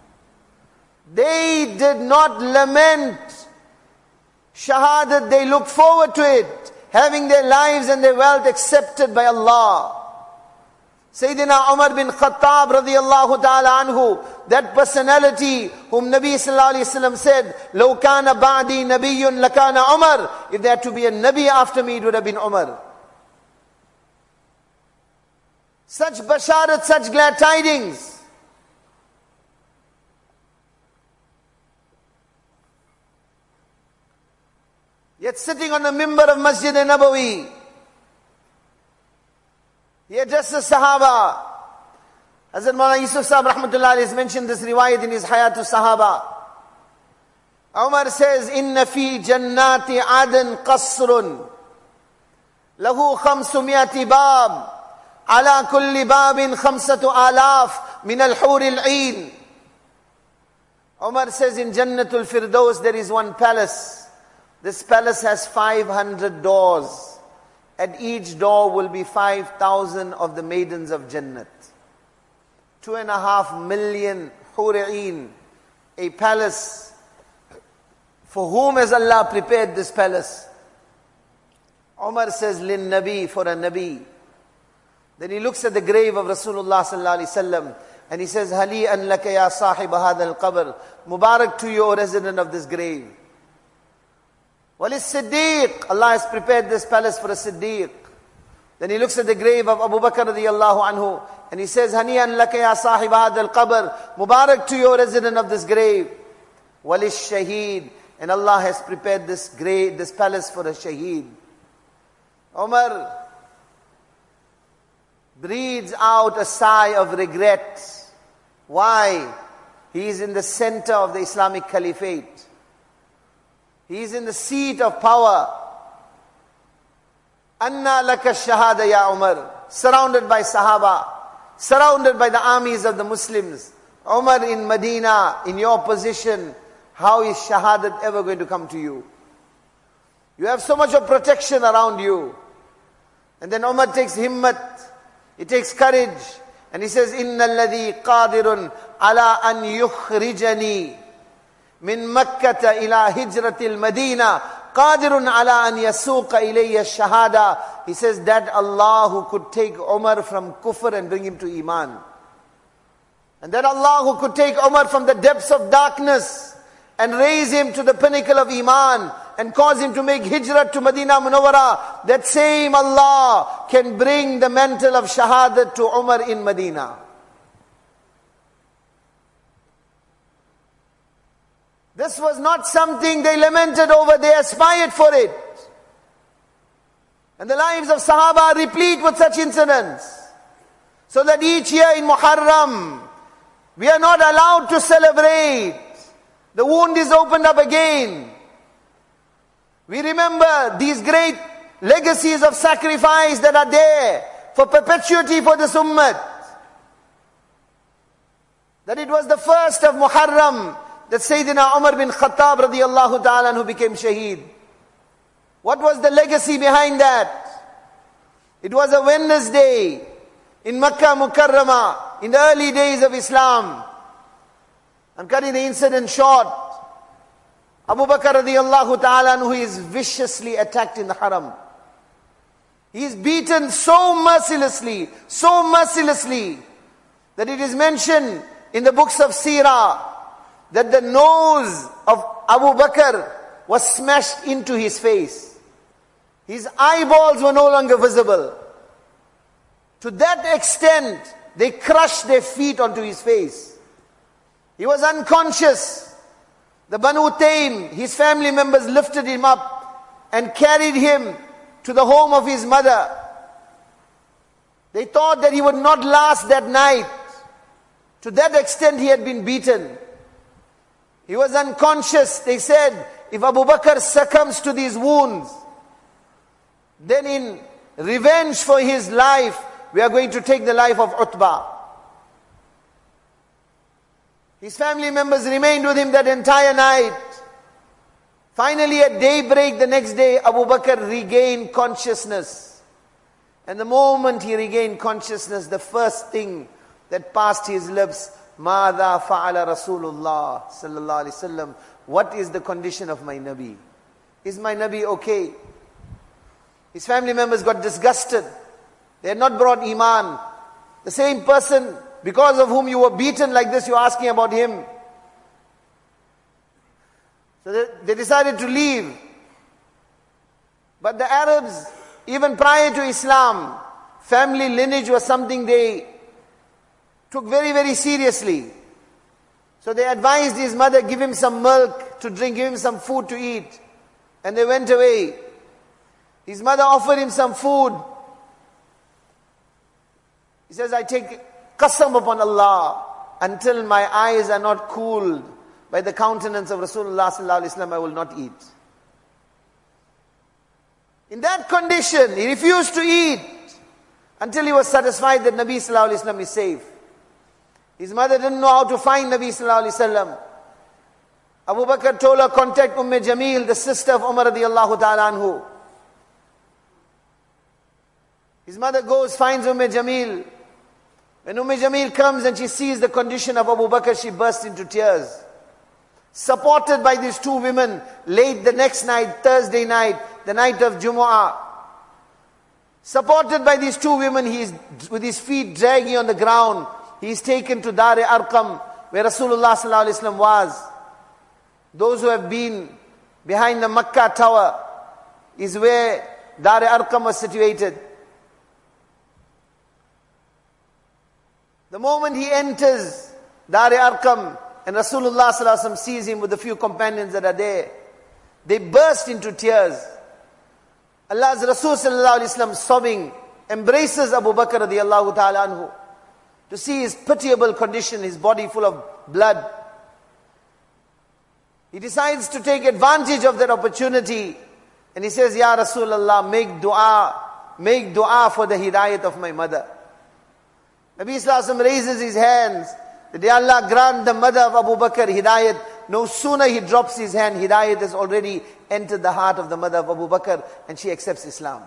Speaker 1: They did not lament shahadat, they looked forward to it, having their lives and their wealth accepted by Allah. Sayyidina Umar bin Khattab radiyallahu ta'ala anhu, that personality whom Nabi sallallahu alayhi wasallam said, "Law kana ba'di nabiyyun lakana Umar." If there had to be a Nabi after me, it would have been Umar. Such basharat, such glad tidings. Yet sitting on the mimbar of Masjid Nabawi, he addresses Sahaba. Hazrat Maulana Yusuf Sahab rahmatullah alayhi has mentioned this riwayat in his Hayatul Sahaba. Umar says, "Inna fi jannati adan qasrun lahu 500 bab ala kulli babin 5,000 min al-hur al-'ain." Umar says, in Jannatul Firdaus there is one palace. This palace has 500 doors. at each door will be 5,000 of the maidens of Jannat. 2.5 million hura'een, a palace. For whom has Allah prepared this palace? Umar says, Lin Nabi, for a Nabi. Then he looks at the grave of Rasulullah sallallahu alaihi wasallam and he says, Hali an laka ya sahib hadha al-qabr. Mubarak to you, O resident of this grave. Walis Siddiq, Allah has prepared this palace for a Siddiq. Then he looks at the grave of Abu Bakr radiyallahu anhu and he says, Hani an laka ya sahib hadha al-qabr. Mubarak to you, O resident of this grave. Walis Shaheed, and Allah has prepared this grave, this palace for a Shaheed. Umar breathes out a sigh of regret. Why? He is in the center of the Islamic Caliphate. He is in the seat of power. Anna laka shahada ya Umar. Surrounded by Sahaba. Surrounded by the armies of the Muslims. Umar in Medina, in your position, how is shahadat ever going to come to you? You have so much of protection around you. And then Umar takes himmat. He takes courage. And he says, Inna alladhi qadirun ala an yukhrijani min Makkata ila hijratil Madina qadirun ala an yasuqa ilayya shahada. He says that Allah who could take Umar from kufr and bring him to iman. And that Allah who could take Umar from the depths of darkness and raise him to the pinnacle of iman and cause him to make hijrah to Medina Munawwara, that same Allah can bring the mantle of shahadat to Umar in Medina. This was not something they lamented over, they aspired for it. And the lives of Sahaba are replete with such incidents. So that each year in Muharram, we are not allowed to celebrate. The wound is opened up again. We remember these great legacies of sacrifice that are there for perpetuity for this ummah. That it was the first of Muharram that Sayyidina Umar bin Khattab radiyallahu ta'ala who became shaheed. What was the legacy behind that? It was a Wednesday in Makkah Mukarramah in the early days of Islam. I'm cutting the incident short. Abu Bakr radiyallahu ta'ala who is viciously attacked in the haram. He is beaten so mercilessly that it is mentioned in the books of Seerah that the nose of Abu Bakr was smashed into his face. His eyeballs were no longer visible. To that extent, they crushed their feet onto his face. He was unconscious. The Banu Taym, his family members lifted him up and carried him to the home of his mother. They thought that he would not last that night. To that extent he had been beaten. He was unconscious. They said, if Abu Bakr succumbs to these wounds, then in revenge for his life, we are going to take the life of Utbah. His family members remained with him that entire night. Finally, at daybreak the next day, Abu Bakr regained consciousness. And the moment he regained consciousness, the first thing that passed his lips, Mada fa'ala Rasulullah sallallahu alaihi wasallam. What is the condition of my Nabi? Is my Nabi okay? His family members got disgusted. They had not brought Iman. The same person because of whom you were beaten like this, you're asking about him. So they decided to leave. But the Arabs, even prior to Islam, family lineage was something they took very, very seriously. So they advised his mother, give him some milk to drink, give him some food to eat. And they went away. His mother offered him some food. He says, I take qasam upon Allah, until my eyes are not cooled by the countenance of Rasulullah sallallahu alaihi wasallam, I will not eat. In that condition, he refused to eat until he was satisfied that Nabi sallallahu alaihi wasallam is safe. His mother didn't know how to find Nabi sallallahu alaihi wasallam. Abu Bakr told her, contact Jamil, the sister of Umar radiyallahu ta'ala anhu. His mother goes, finds Jamil. When Jamil comes and she sees the condition of Abu Bakr, she bursts into tears. Supported by these two women, late the next night, Thursday night, the night of Jumu'ah. Supported by these two women, he is with his feet dragging on the ground. He is taken to Dar-e Arqam, where Rasulullah sallallahu alaihi wasallam was. Those who have been behind the Makkah tower is where Dar-e Arqam was situated. The moment he enters Dar-e Arqam and Rasulullah sallallahu alaihi wasallam sees him with the few companions that are there, they burst into tears. Allah's Rasul sallallahu alaihi wasallam, sobbing, embraces Abu Bakr radiyallahu ta'ala anhu to see his pitiable condition, his body full of blood. He decides to take advantage of that opportunity and he says, Ya Rasulullah, make dua for the hidayat of my mother. Nabi sallallahu alaihi wasallam raises his hands, that Ya Allah, grant the mother of Abu Bakr hidayat. No sooner he drops his hand, hidayat has already entered the heart of the mother of Abu Bakr and she accepts Islam.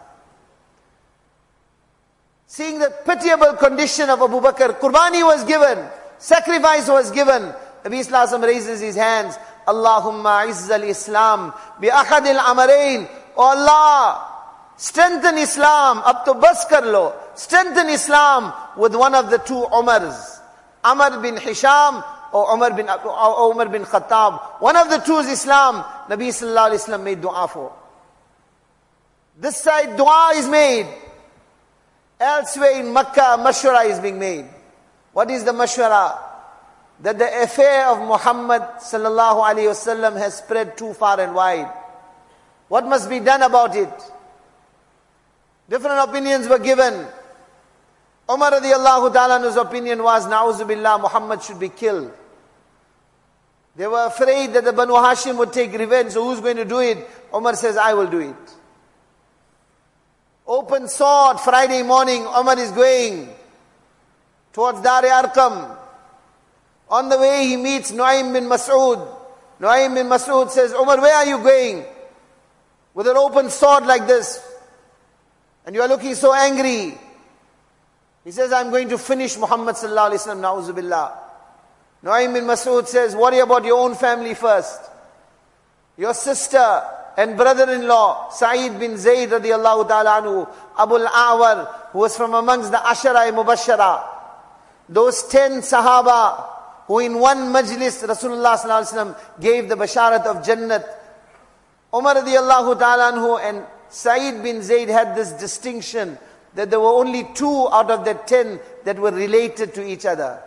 Speaker 1: Seeing the pitiable condition of Abu Bakr, Qurbani was given, sacrifice was given. Nabi sallallahu alaihi wasallam raises his hands, Allahumma izzal Islam bi ahadil amarain. Oh Allah, strengthen Islam, up to bas kar lo. Strengthen Islam with one of the two Umars, Amr bin Hisham or Umar bin Khattab. One of the two is Islam. Nabi sallallahu alaihi wasallam made dua for. This side dua is made. Elsewhere in Makkah, mashwara is being made. What is the mashwara? That the affair of Muhammad sallallahu alaihi wasallam has spread too far and wide. What must be done about it? Different opinions were given. Umar radiyallahu ta'ala's opinion was, na'uzu billah, Muhammad should be killed. They were afraid that the Banu Hashim would take revenge, so who's going to do it? Umar says, I will do it. Open sword, Friday morning, Umar is going towards Dar-e Arqam. On the way he meets Nu'aym bin Mas'ud. Nu'aym bin Mas'ud says, Umar, where are you going? With an open sword like this. And you are looking so angry. He says, I'm going to finish Muhammad sallallahu alaihi wasallam, na'uzu billah. Nu'aym bin Mas'ud says, worry about your own family first. Your sister and brother-in-law, Sa'id bin Zayd radiyallahu ta'ala anhu, Abu al-A'war, who was from amongst the Ashara Mubashara. Those 10 Sahaba, who in one majlis, Rasulullah sallallahu alaihi wasallam gave the basharat of Jannat. Umar radiyallahu ta'ala anhu and Sa'id bin Zayd had this distinction that there were only 2 out of the 10 that were related to each other.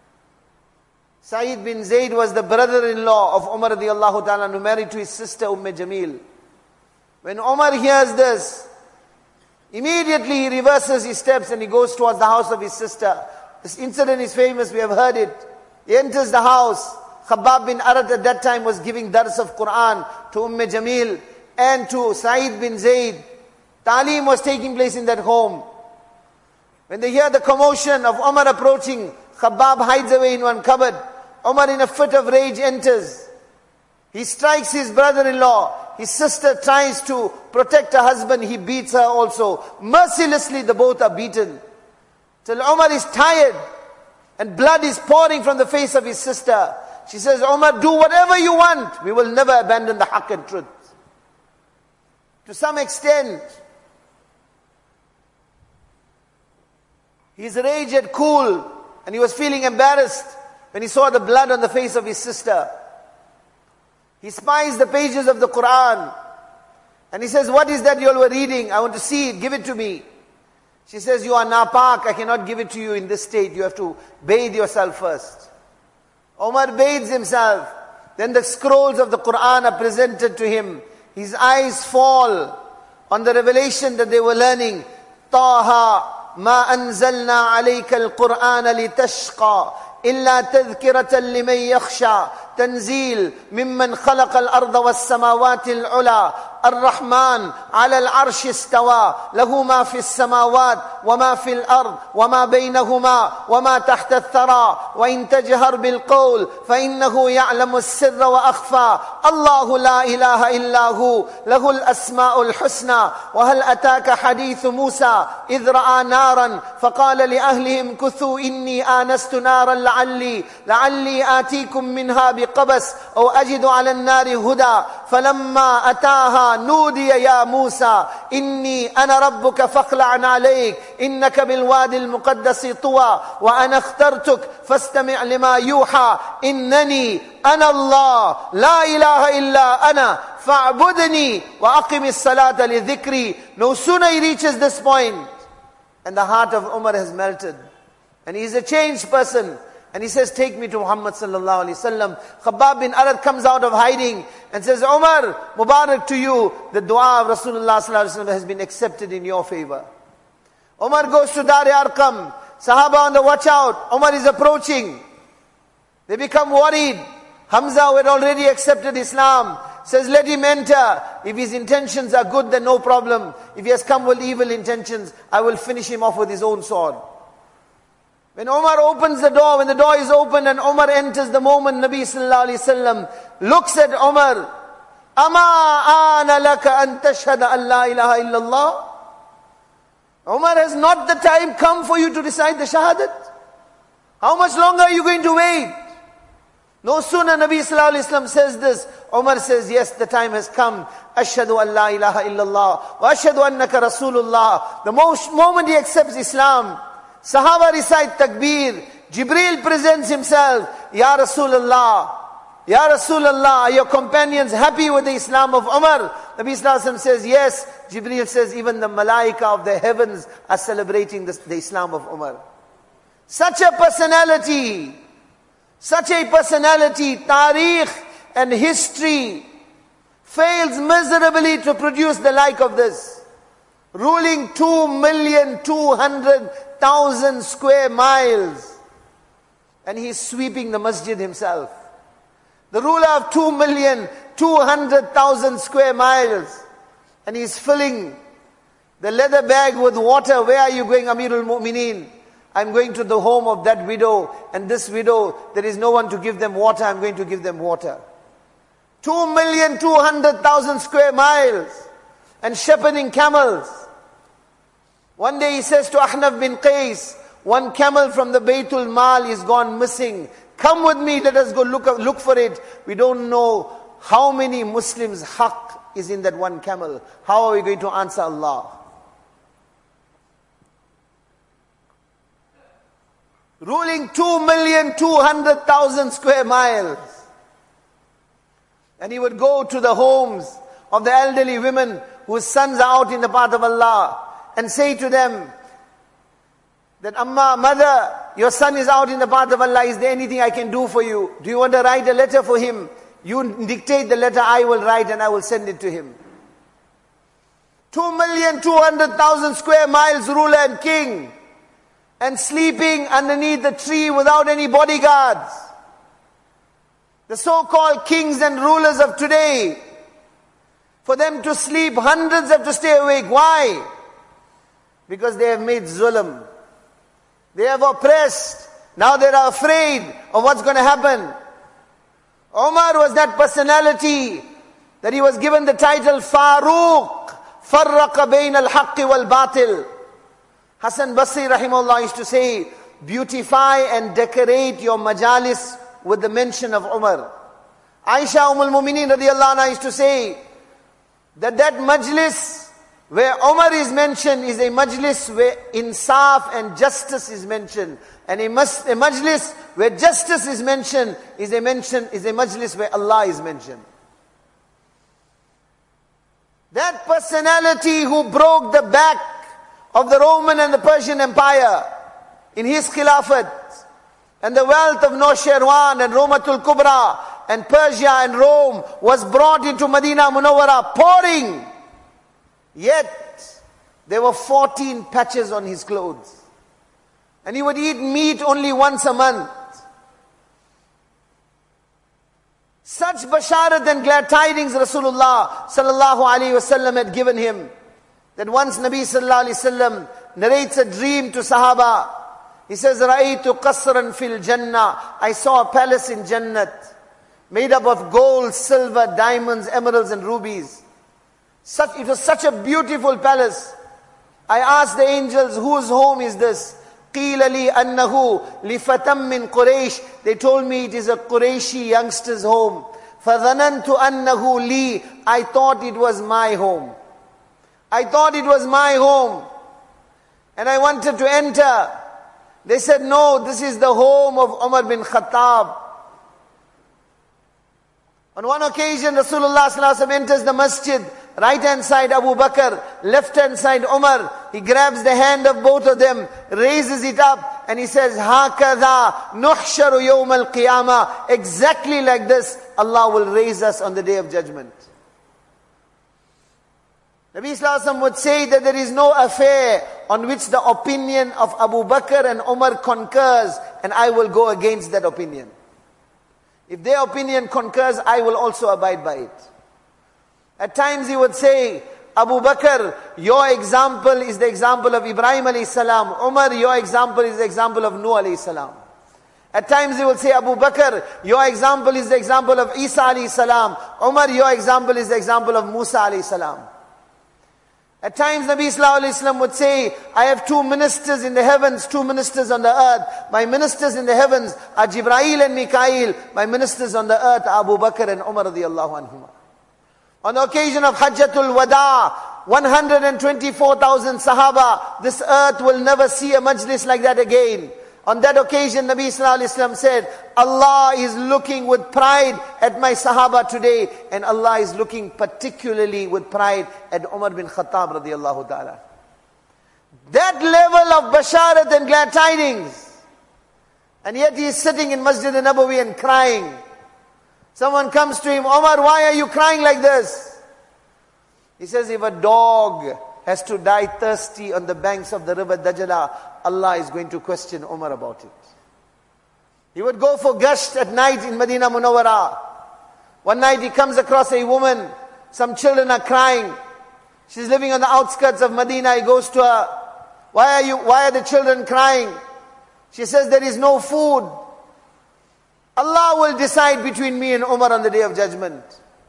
Speaker 1: Sa'id bin Zayd was the brother-in-law of Umar radiyallahu ta'ala who married to his sister Jamil. When Umar hears this, immediately he reverses his steps and he goes towards the house of his sister. This incident is famous, we have heard it. He enters the house. Khabbab bin Arat at that time was giving dars of Quran to Jamil and to Sa'id bin Zayd. Talim was taking place in that home. When they hear the commotion of Umar approaching, Khabbab hides away in one cupboard. Umar in a fit of rage enters. He strikes his brother-in-law. His sister tries to protect her husband. He beats her also. Mercilessly the both are beaten. Till Umar is tired and blood is pouring from the face of his sister. She says, Umar, do whatever you want. We will never abandon the haqq and truth. To some extent, his rage had cooled and he was feeling embarrassed when he saw the blood on the face of his sister. He spies the pages of the Quran and he says, what is that you all were reading? I want to see it, give it to me. She says, you are napak, I cannot give it to you in this state. You have to bathe yourself first. Umar bathes himself. Then the scrolls of the Quran are presented to him. His eyes fall on the revelation that they were learning. Taha ma anzalna alayka al-Qur'ana litashqa illa tadhkiratan liman yakhsha tanzil mimman khalaqa al-arda was-samawati al-ula الرحمن على العرش استوى له ما في السماوات وما في الأرض وما بينهما وما تحت الثرى وإن تجهر بالقول فإنه يعلم السر وأخفى الله لا إله إلا هو له الأسماء الحسنى وهل أتاك حديث موسى إذ رأى نارا فقال لأهلهم كثوا إني آنست نارا لعلي آتيكم منها بقبس أو أجد على النار هدى فلما أتاها نودي يا موسى إني أنا ربك فاخلع عليك إنك بالوادي المقدس طوى وأنا اخترتك فاستمع لما يوحى إنني أنا الله لا إله إلا أنا فاعبدني وأقم الصلاة لذكري. No sooner he reaches this point and the heart of Umar has melted and he is a changed person. And he says, take me to Muhammad sallallahu alaihi wasallam. Khabbab bin Arad comes out of hiding and says, Umar, Mubarak to you. The dua of Rasulullah sallallahu alaihi wasallam has been accepted in your favor. Umar goes to Dar Arqam. Sahaba on the watch out. Umar is approaching. They become worried. Hamza, who had already accepted Islam, says, let him enter. If his intentions are good, then no problem. If he has come with evil intentions, I will finish him off with his own sword. When Umar opens the door, when the door is open and Umar enters, the moment Nabi sallallahu alaihi wasallam looks at Umar, Ama ana laka an tashhada an la ilaha illallah. Umar, has not the time come for you to recite the shahadat? How much longer are you going to wait? No sooner Nabi sallallahu alaihi wasallam says this, Umar says, yes, the time has come. Ashhadu an la ilaha illallah wa ashhadu annaka rasulullah. The moment he accepts Islam, Sahaba recite takbir. Jibreel presents himself. Ya Rasulullah. Ya Rasulullah. Are your companions happy with the Islam of Umar? Nabi Sallallahu Alaihi Wasallam says, yes. Jibreel says, even the malaika of the heavens are celebrating the Islam of Umar. Such a personality, tariq and history fails miserably to produce the like of this. Ruling 2,200,000 square miles. And he's sweeping the masjid himself. The ruler of 2,200,000 square miles. And he's filling the leather bag with water. Where are you going, Amirul Mu'mineen? I'm going to the home of that widow. And this widow, there is no one to give them water. I'm going to give them water. 2,200,000 square miles. And shepherding camels. One day he says to Ahnaf bin Qais, one camel from the Baytul Mal is gone missing. Come with me, let us go look for it. We don't know how many Muslims' haqq is in that one camel. How are we going to answer Allah? Ruling 2,200,000 square miles. And he would go to the homes of the elderly women whose sons are out in the path of Allah and say to them that, Amma, mother, your son is out in the path of Allah. Is there anything I can do for you? Do you want to write a letter for him? You dictate the letter, I will write and I will send it to him. 2,200,000 square miles, ruler and king, and sleeping underneath the tree without any bodyguards. The so-called kings and rulers of today, for them to sleep, hundreds have to stay awake. Why? Because they have made zulm. They have oppressed. Now they are afraid of what's going to happen. Umar was that personality that he was given the title Faruq, Farraqa bayn al-haqqi wal-batil. Hassan Basri rahimahullah used to say, beautify and decorate your majalis with the mention of Umar. Aisha al-Mu'mineen radiyallahu anha used to say that majlis where Umar is mentioned is a majlis where insaf and justice is mentioned. And a majlis where justice is mentioned is a majlis where Allah is mentioned. That personality who broke the back of the Roman and the Persian Empire in his Khilafat, and the wealth of Noshirwan and Romatul Kubra and Persia and Rome was brought into Medina Munawwara pouring. Yet, there were 14 patches on his clothes. And he would eat meat only once a month. Such basharat and glad tidings Rasulullah sallallahu alaihi wasallam had given him, that once Nabi sallallahu alaihi wasallam narrates a dream to Sahaba. He says, Ra'aytu qasran fil Jannah. I saw a palace in Jannat, made up of gold, silver, diamonds, emeralds and rubies. It was such a beautiful palace. I asked the angels, whose home is this? قِيلَ لِي أَنَّهُ لِفَتَمْ مِنْ قُرَيْشٍ. They told me it is a Qurayshi youngster's home. فَظَنَنْتُ أَنَّهُ لِي. I thought it was my home. I thought it was my home. And I wanted to enter. They said, no, this is the home of Umar bin Khattab. On one occasion, Rasulullah sallallahu alaihi wasallam enters the masjid. Right hand side Abu Bakr, left hand side Umar. He grabs the hand of both of them, raises it up, and he says, هَكَذَا نُحْشَرُ يَوْمَ الْقِيَامَةِ. Exactly like this, Allah will raise us on the day of judgment. Nabi sallallahu alaihi wasallam would say that there is no affair on which the opinion of Abu Bakr and Umar concurs, and I will go against that opinion. If their opinion concurs, I will also abide by it. At times he would say, Abu Bakr, your example is the example of Ibrahim alayhi salam. Umar, your example is the example of Nuh alayhi salam. At times he would say, Abu Bakr, your example is the example of Isa alayhi salam. Umar, your example is the example of Musa alayhi salam. At times Nabi sallallahu alayhi wasallam would say, I have two ministers in the heavens, two ministers on the earth. My ministers in the heavens are Jibrail and Mikail. My ministers on the earth are Abu Bakr and Umar radiyallahu anhuma. On the occasion of Hajjatul Wada, 124,000 Sahaba, this earth will never see a majlis like that again. On that occasion, Nabi sallallahu alaihi wasallam said, Allah is looking with pride at my Sahaba today, and Allah is looking particularly with pride at Umar bin Khattab radiyallahu ta'ala. That level of basharat and glad tidings. And yet he is sitting in Masjid al-Nabawi and crying. Someone comes to him, Omar, why are you crying like this? He says, if a dog has to die thirsty on the banks of the river Dajjala, Allah is going to question Umar about it. He would go for gasht at night in Medina Munawwara. One night he comes across a woman, some children are crying. She's living on the outskirts of Medina. He goes to her, why are the children crying? She says, there is no food. Allah will decide between me and Umar on the day of judgment.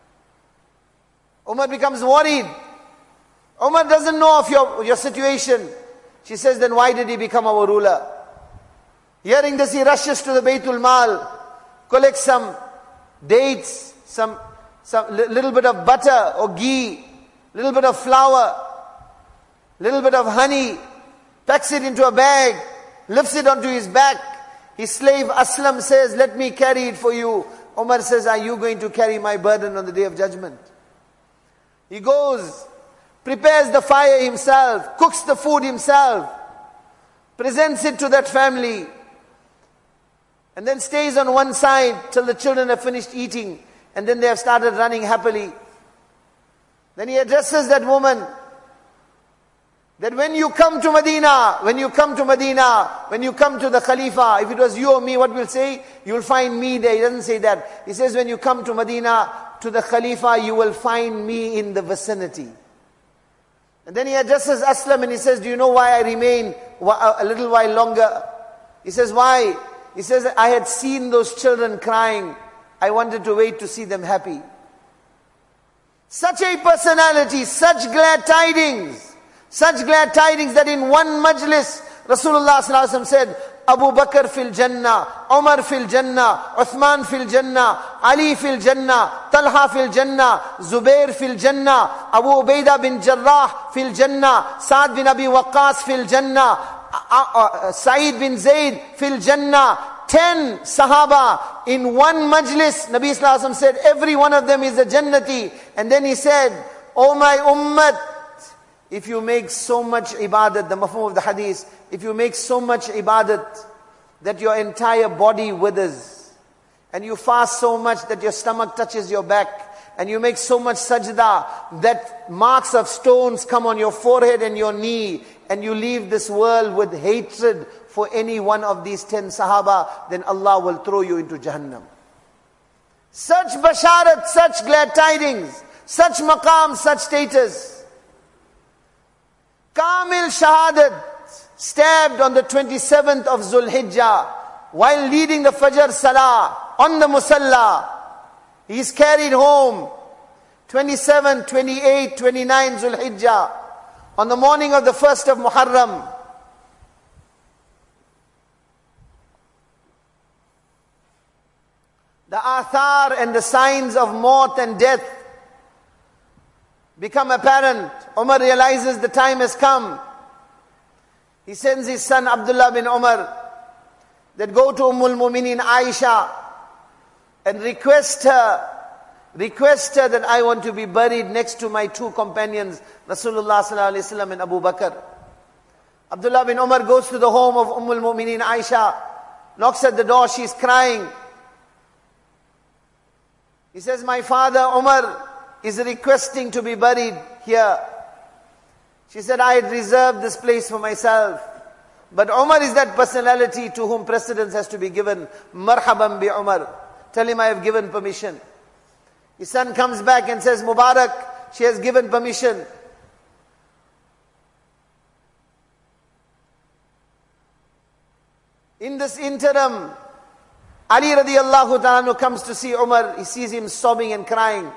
Speaker 1: Umar becomes worried. Umar doesn't know of your situation. She says, then why did he become our ruler? Hearing this, he rushes to the Baytul Mal, collects some dates, some little bit of butter or ghee, little bit of flour, little bit of honey, packs it into a bag, lifts it onto his back. His slave Aslam says, let me carry it for you. Umar says, are you going to carry my burden on the day of judgment? He goes, prepares the fire himself, cooks the food himself, presents it to that family, and then stays on one side till the children have finished eating, and then they have started running happily. Then he addresses that woman, that when you come to Medina, when you come to the Khalifa, if it was you or me, what we'll say? You'll find me there. He doesn't say that. He says, when you come to Medina, to the Khalifa, you will find me in the vicinity. And then he addresses Aslam and he says, do you know why I remain a little while longer? He says, why? He says, I had seen those children crying. I wanted to wait to see them happy. Such a personality, such glad tidings. Such glad tidings that in one majlis, Rasulullah sallallahu alaihi wasallam said, Abu Bakr fil Jannah, Umar fil Jannah, Uthman fil Jannah, Ali fil Jannah, Talha fil Jannah, Zubair fil Jannah, Abu Ubaidah bin Jarrah fil Jannah, Sa'd bin Abi Waqqas fil Jannah, Sa'id bin Zayd fil Jannah. 10 Sahaba in one majlis. Nabi sallallahu alaihi wasallam said, every one of them is a Jannati. And then he said, O my Ummat, if you make so much ibadat, the mafhum of the hadith, if you make so much ibadat that your entire body withers, and you fast so much that your stomach touches your back, and you make so much sajda that marks of stones come on your forehead and your knee, and you leave this world with hatred for any one of these 10 Sahaba, then Allah will throw you into Jahannam. Such basharat, such glad tidings, such maqam, such status. Kamil shahadat, stabbed on the 27th of Zulhijjah, while leading the Fajr Salah on the Musalla. He is carried home, 27, 28, 29 Zulhijjah, on the morning of the 1st of Muharram. The athar and the signs of maut and death become apparent. Umar realizes the time has come. He sends his son Abdullah bin Umar that go to Al-Mu'mineen Aisha and request her that I want to be buried next to my two companions, Rasulullah sallallahu alaihi wasallam and Abu Bakr. Abdullah bin Umar goes to the home of Al-Mu'mineen Aisha, knocks at the door, she's crying. He says, my father Umar is requesting to be buried here. She said, I had reserved this place for myself. But Umar is that personality to whom precedence has to be given. Marhaban bi Umar. Tell him I have given permission. His son comes back and says, Mubarak, she has given permission. In this interim, Ali radiallahu ta'ala comes to see Umar. He sees him sobbing and crying.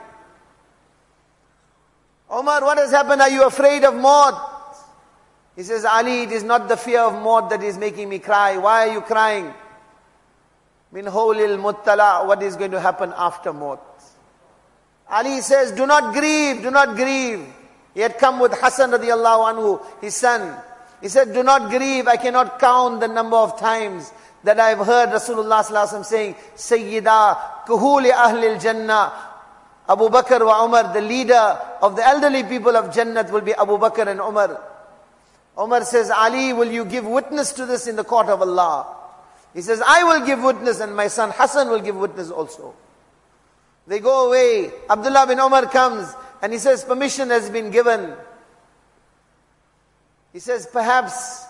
Speaker 1: Umar, what has happened? Are you afraid of maut? He says, Ali, it is not the fear of maut that is making me cry. Why are you crying? Min hawlil muttala, what is going to happen after maut? Ali says, do not grieve, do not grieve. He had come with Hassan radiallahu anhu, his son. He said, do not grieve, I cannot count the number of times that I have heard Rasulullah sallallahu alaihi wasallam saying, Sayyida kuhuli ahlil jannah, Abu Bakr wa Umar, the leader of the elderly people of Jannat will be Abu Bakr and Umar. Umar says, Ali, will you give witness to this in the court of Allah? He says, I will give witness and my son Hassan will give witness also. They go away. Abdullah bin Umar comes and he says, permission has been given. He says, perhaps,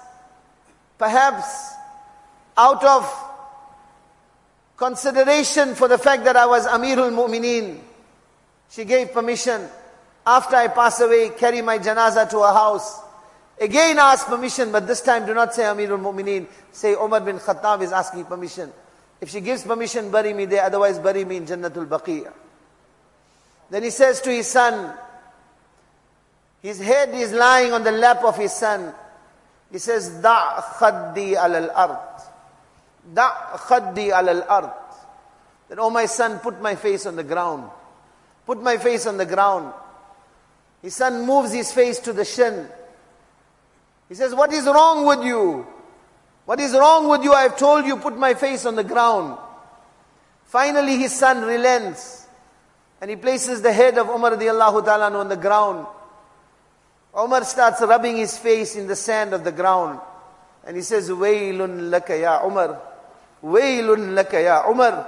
Speaker 1: out of consideration for the fact that I was Amirul Mu'mineen, she gave permission. After I pass away, carry my janazah to her house. Again ask permission, but this time do not say Amirul Mu'mineen. Say Umar bin Khattab is asking permission. If she gives permission, bury me there, otherwise bury me in Jannatul Baqiyah. Then he says to his son, his head is lying on the lap of his son. He says, Da' khaddi alal ard. Da' khaddi alal ard. Then, oh my son, put my face on the ground. Put my face on the ground. His son moves his face to the shin. He says, what is wrong with you? What is wrong with you? I have told you, put my face on the ground. Finally, his son relents. And he places the head of Umar radiallahu ta'ala on the ground. Umar starts rubbing his face in the sand of the ground. And he says, Waylun laka ya Umar. Waylun laka ya Umar.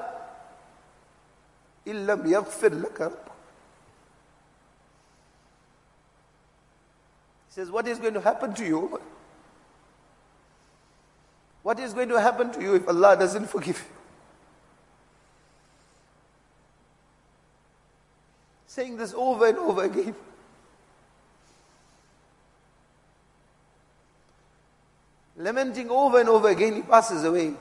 Speaker 1: Illam yaghfir laka. He says, what is going to happen to you, Umar? What is going to happen to you if Allah doesn't forgive you? Saying this over and over again. Lamenting over and over again, he passes away.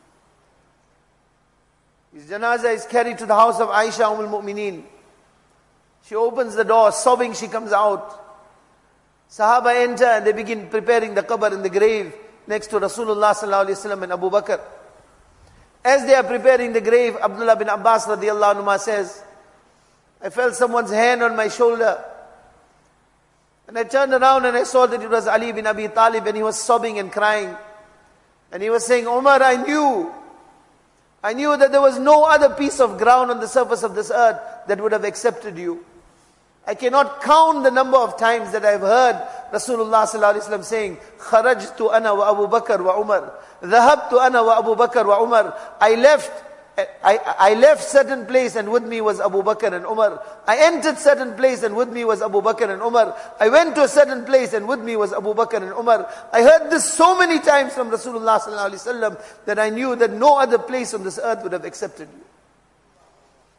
Speaker 1: His janazah is carried to the house of Aisha al-Mu'mineen. She opens the door, sobbing, she comes out. Sahaba enter and they begin preparing the qabr in the grave next to Rasulullah sallallahu alaihi wasallam and Abu Bakr. As they are preparing the grave, Abdullah bin Abbas radiallahu anhu says, I felt someone's hand on my shoulder. And I turned around and I saw that it was Ali bin Abi Talib and he was sobbing and crying. And he was saying, Umar, I knew that there was no other piece of ground on the surface of this earth that would have accepted you. I cannot count the number of times that I've heard Rasulullah sallallahu alaihi wasallam saying, "Kharajtu ana wa Abu Bakr wa Umar, dhahabtu ana wa Abu Bakr wa Umar." I left certain place and with me was Abu Bakr and Umar. I entered certain place and with me was Abu Bakr and Umar. I went to a certain place and with me was Abu Bakr and Umar. I heard this so many times from Rasulullah sallallahu alaihi wasallam that I knew that no other place on this earth would have accepted you.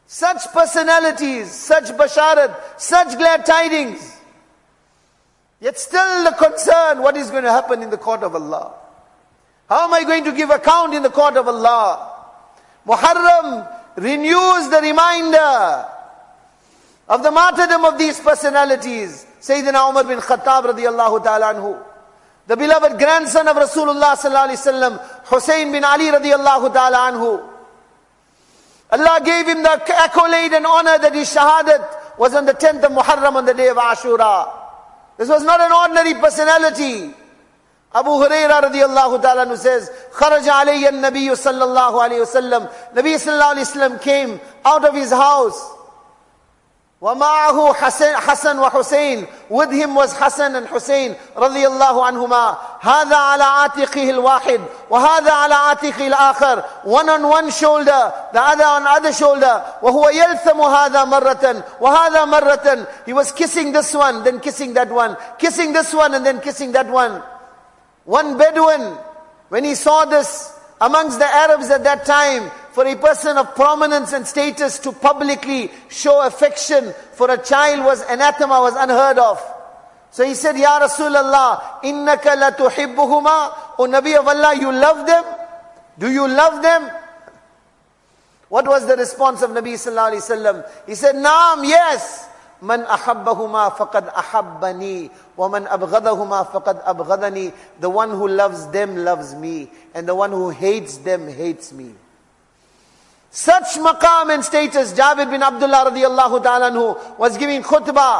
Speaker 1: Such personalities, such basharat, such glad tidings. Yet still the concern, what is going to happen in the court of Allah? How am I going to give account in the court of Allah? Muharram renews the reminder of the martyrdom of these personalities. Sayyidina Umar bin Khattab radiyallahu ta'ala anhu, the beloved grandson of Rasulullah sallallahu alaihi wasallam, Hussein bin Ali radiyallahu ta'ala anhu. Allah gave him the accolade and honor that his shahadat was on the 10th of Muharram, on the day of Ashura. This was not an ordinary personality. Abu Hurairah radiyallahu ta'ala anhu says, Kharaja alayya an-Nabiy sallallahu alayhi wasallam. Nabi sallallahu alayhi wasallam came out of his house. وَمَعَهُ Hasan wa Hussein. With him was Hasan and Hussein radiyallahu anhuma. هَذَا عَلَى عَاتِقِهِ الْوَاحِدِ وَهَذَا عَلَى عَاتِقِهِ الْآخَرِ. One on one shoulder, the other on the other shoulder. وَهُوَ يَلْثَمُ هَذَا مَرَّةً وَهَذَا مَرَّةً. He was kissing this one, then kissing that one. Kissing this one and then kissing that one. One Bedouin, when he saw this amongst the Arabs at that time, for a person of prominence and status to publicly show affection for a child was anathema, was unheard of. So he said, Ya Rasulullah, innaka la tuhibbuhuma. O Nabi of Allah, you love them? Do you love them? What was the response of Nabi sallallahu alaihi wasallam? He said, Naam, yes. Man ahabbahuma faqad ahabbani wa man abghadahuma faqad abghadani. The one who loves them loves me, and the one who hates them hates me. Such maqam and status. Jabir bin Abdullah radiyallahu ta'ala anhu was giving khutbah.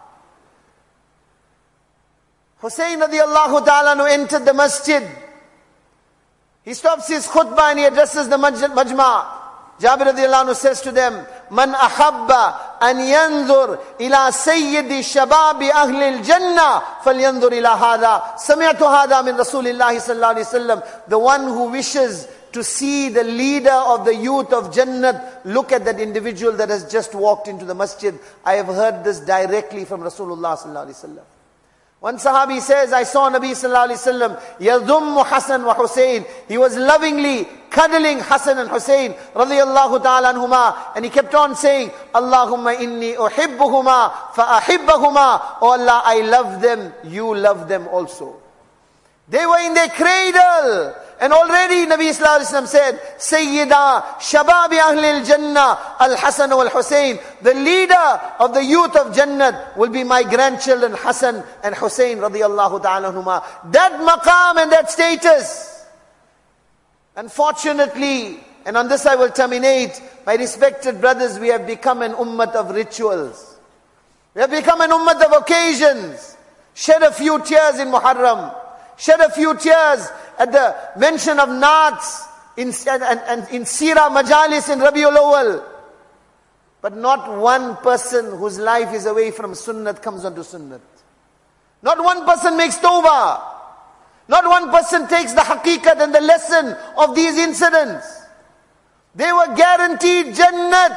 Speaker 1: Hussein radiyallahu ta'ala anhu entered the masjid. He stops his khutbah and he addresses the majma'. Jabir radiyallahu anhu says to them, Man ahabba an yanzur ila sayyidi shababi ahli al-jannah falyanzur ila hadha. Sami'tu hadha min Rasulillahi sallallahu alayhi wasallam. The one who wishes to see the leader of the youth of Jannat, look at that individual that has just walked into the masjid. I have heard this directly from Rasulullah sallallahu alaihi wasallam. One Sahabi says, I saw Nabi sallallahu alaihi wasallam yadhummu Hasan wa Hussein. He was lovingly cuddling Hasan and Hussein radiyallahu ta'ala anhuma, and he kept on saying, Allahumma inni uhibbuhuma fa ahibbahuma. Oh Allah, I love them, you love them also. They were in their cradle. And already Nabi sallallahu alaihi wasallam said, Sayyida Shababi Ahli al-Jannah Al-Hasan wal-Hussein. The leader of the youth of Jannat will be my grandchildren Hasan and Hussein radiyallahu ta'ala anhuma. That maqam and that status. Unfortunately, and on this I will terminate, my respected brothers, we have become an ummah of rituals. We have become an ummah of occasions. Shed a few tears in Muharram. Shed a few tears at the mention of Naats in Sirah Majalis in Rabiul Awwal. But not one person whose life is away from Sunnat comes onto Sunnat. Not one person makes Tawbah. Not one person takes the haqiqat and the lesson of these incidents. They were guaranteed Jannat.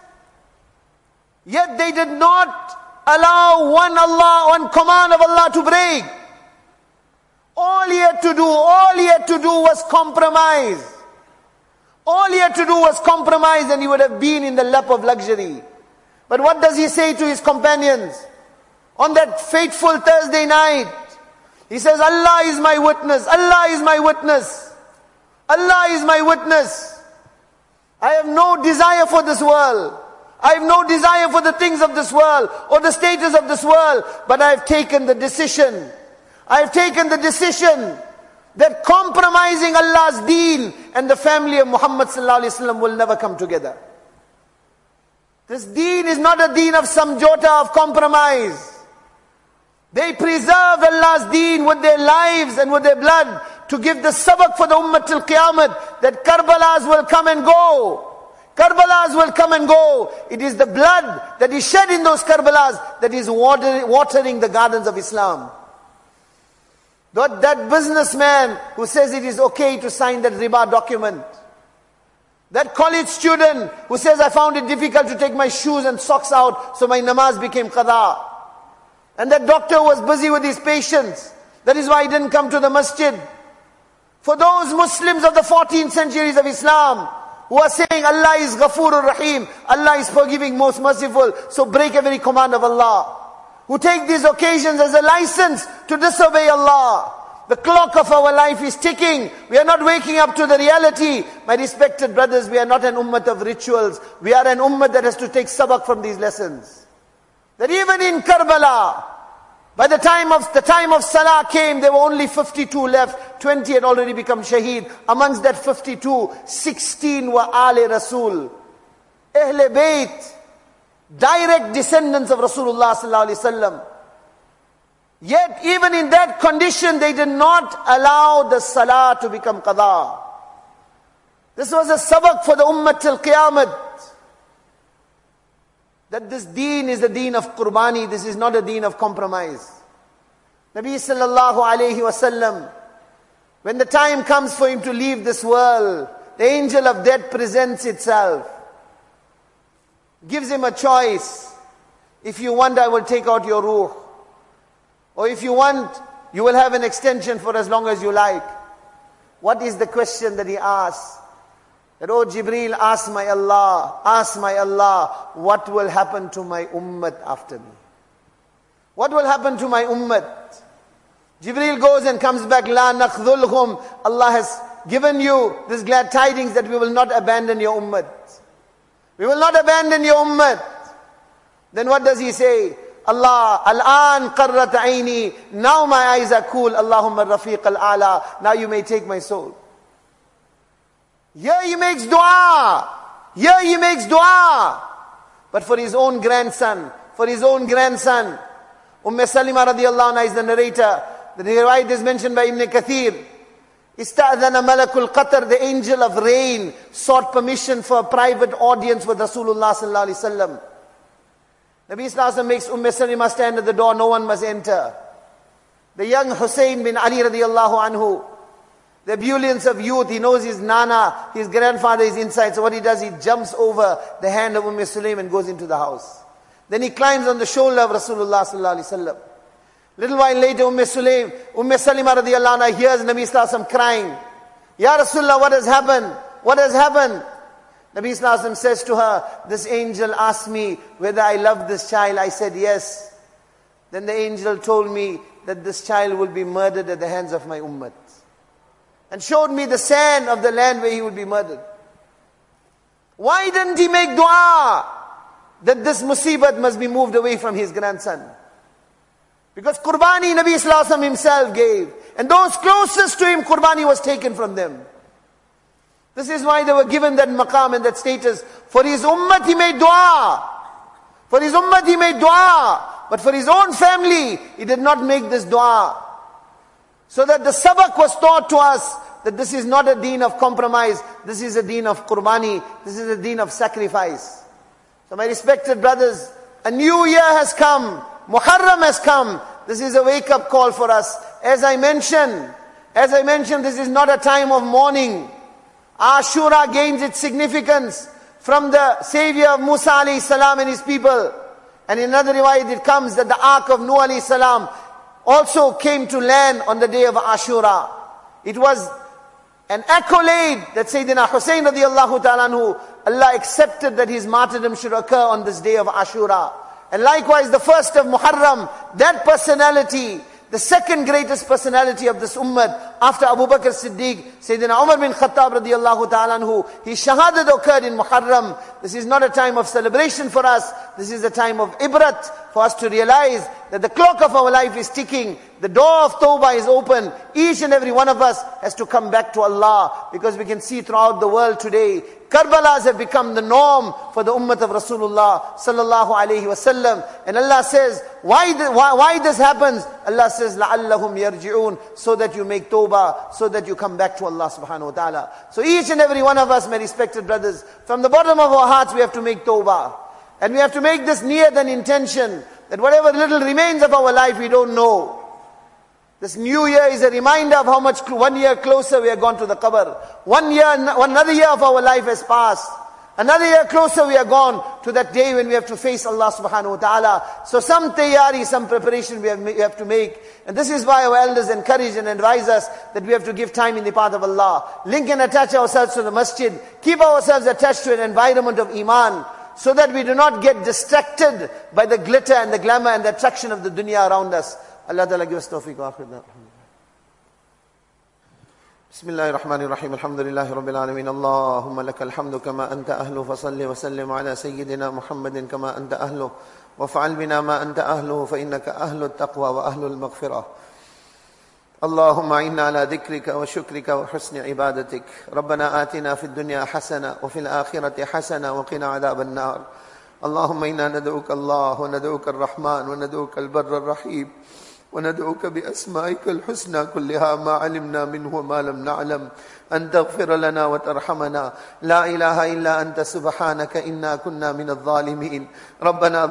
Speaker 1: Yet they did not allow one command of Allah to break. All he had to do was compromise. All he had to do was compromise, and he would have been in the lap of luxury. But what does he say to his companions? On that fateful Thursday night, he says, Allah is my witness, Allah is my witness, Allah is my witness. I have no desire for this world. I have no desire for the things of this world or the status of this world, but I have taken the decision. I have taken the decision that compromising Allah's deen and the family of Muhammad sallallahu alaihi wasallam will never come together. This deen is not a deen of samjota, of compromise. They preserved Allah's deen with their lives and with their blood to give the sabak for the ummah till Qiyamah, that Karbalas will come and go. Karbalas will come and go. It is the blood that is shed in those Karbalas that is watering the gardens of Islam. That businessman who says it is okay to sign that riba document. That college student who says, I found it difficult to take my shoes and socks out, so my namaz became qada. And that doctor was busy with his patients. That is why he didn't come to the masjid. For those Muslims of the 14th centuries of Islam, who are saying Allah is Ghafurur Rahim, Allah is forgiving, most merciful, so break every command of Allah. Who take these occasions as a license to disobey Allah. The clock of our life is ticking. We are not waking up to the reality. My respected brothers, we are not an ummah of rituals. We are an ummah that has to take sabak from these lessons. That even in Karbala, by the time of Salah came, there were only 52 left. 20 had already become shaheed. Amongst that 52, 16 were Ahle Rasul. Ahle Bayt. Direct descendants of Rasulullah sallallahu alaihi wasallam. Yet even in that condition, they did not allow the Salah to become qada. This was a sabak for the ummah till Qiyamah. That this deen is a deen of qurbani, this is not a deen of compromise. Nabi sallallahu alayhi wasallam, when the time comes for him to leave this world, the angel of death presents itself. Gives him a choice. If you want, I will take out your ruh. Or if you want, you will have an extension for as long as you like. What is the question that he asks? That, oh Jibreel, ask my Allah, what will happen to my ummah after me? What will happen to my ummah? Jibreel goes and comes back, La nakhdhulhum. Allah has given you this glad tidings that we will not abandon your ummah. We will not abandon your ummah. Then what does he say? Allah, al-an qarrat aini. Now my eyes are cool. Allahumma rafiq al-ala. Now you may take my soul. Here he makes dua. But for his own grandson, Salima radiallahu anha is the narrator. The riwayat is mentioned by Ibn Kathir. Ista'adhana malakul qatar, the angel of rain, sought permission for a private audience with Rasulullah sallallahu alaihi wasallam. Nabi sallallahu alaihi wasallam makes Salima stand at the door, no one must enter. The young Hussein bin Ali radiallahu anhu, the ebullience of youth, he knows his nana, his grandfather is inside. So what he does, he jumps over the hand of Sulaim and goes into the house. Then he climbs on the shoulder of Rasulullah sallallahu alaihi wasallam. Little while later, Salima radiallahu anha hears Nabi sallallahu alaihi wasallam crying. Ya Rasulullah, what has happened? What has happened? Nabi sallallahu alaihi wasallam says to her, this angel asked me whether I love this child. I said yes. Then the angel told me that this child will be murdered at the hands of my ummah. And showed me the sand of the land where he would be murdered. Why didn't he make dua that this musibat must be moved away from his grandson? Because Qurbani Nabi sallallahu alaihi wasallam himself gave. And those closest to him, Qurbani was taken from them. This is why they were given that maqam and that status. For his ummah he made dua. But for his own family, he did not make this dua. So that the sabak was taught to us that this is not a deen of compromise. This is a deen of qurbani. This is a deen of sacrifice. So my respected brothers, a new year has come. Muharram has come. This is a wake-up call for us. As I mentioned, this is not a time of mourning. Ashura gains its significance from the savior of Musa alayhi salam and his people. And in another riwayat it comes that the ark of Nuh alayhi salam also came to land on the day of Ashura. It was an accolade that Sayyidina Hussein radiallahu ta'ala anhu, Allah accepted that his martyrdom should occur on this day of Ashura. And likewise the first of Muharram, that personality, the second greatest personality of this ummah, after Abu Bakr Siddiq, Sayyidina Umar bin Khattab radiallahu ta'ala anhu, his shahadat occurred in Muharram. This is not a time of celebration for us. This is a time of ibrat, for us to realize that the clock of our life is ticking. The door of Tawbah is open. Each and every one of us has to come back to Allah, because we can see throughout the world today, Karbalas have become the norm for the ummah of Rasulullah sallallahu alayhi wasallam. And Allah says, why this happens? Allah says, لَعَلَّهُمْ يَرْجِعُونَ, so that you make tawbah, so that you come back to Allah subhanahu wa ta'ala. So each and every one of us, my respected brothers, from the bottom of our hearts we have to make tawbah. And we have to make this niyat and intention, that whatever little remains of our life we don't know. This new year is a reminder of how much 1 year closer we have gone to the qabr. Another year of our life has passed. Another year closer we are gone to that day when we have to face Allah subhanahu wa ta'ala. So some tayyari, some preparation we have to make. And this is why our elders encourage and advise us that we have to give time in the path of Allah. Link and attach ourselves to the masjid. Keep ourselves attached to an environment of iman, so that we do not get distracted by the glitter and the glamour and the attraction of the dunya around us. Allah Ta'ala give us tawfiq wa akhirna. بسم الله الرحمن الرحيم الحمد لله رب العالمين اللهم لك الحمد كما أنت أهله فصل وسلم على سيدنا محمد كما أنت أهله وافعل بنا ما أنت أهله فإنك أهل التقوى وأهل المغفرة اللهم إنا على ذكرك وشكرك وحسن عبادتك ربنا آتنا في الدنيا حسنة وفي الآخرة حسنة وقنا عذاب النار اللهم إنا ندعوك الله وندعوك الرحمن وندعوك البر الرحيم وندعوك بأسمائك الحسنى كلها ما علمنا منه وما لم نعلم أن تغفر لنا وترحمنا لا إله إلا أنت سبحانك إنا كنا من الظالمين ربنا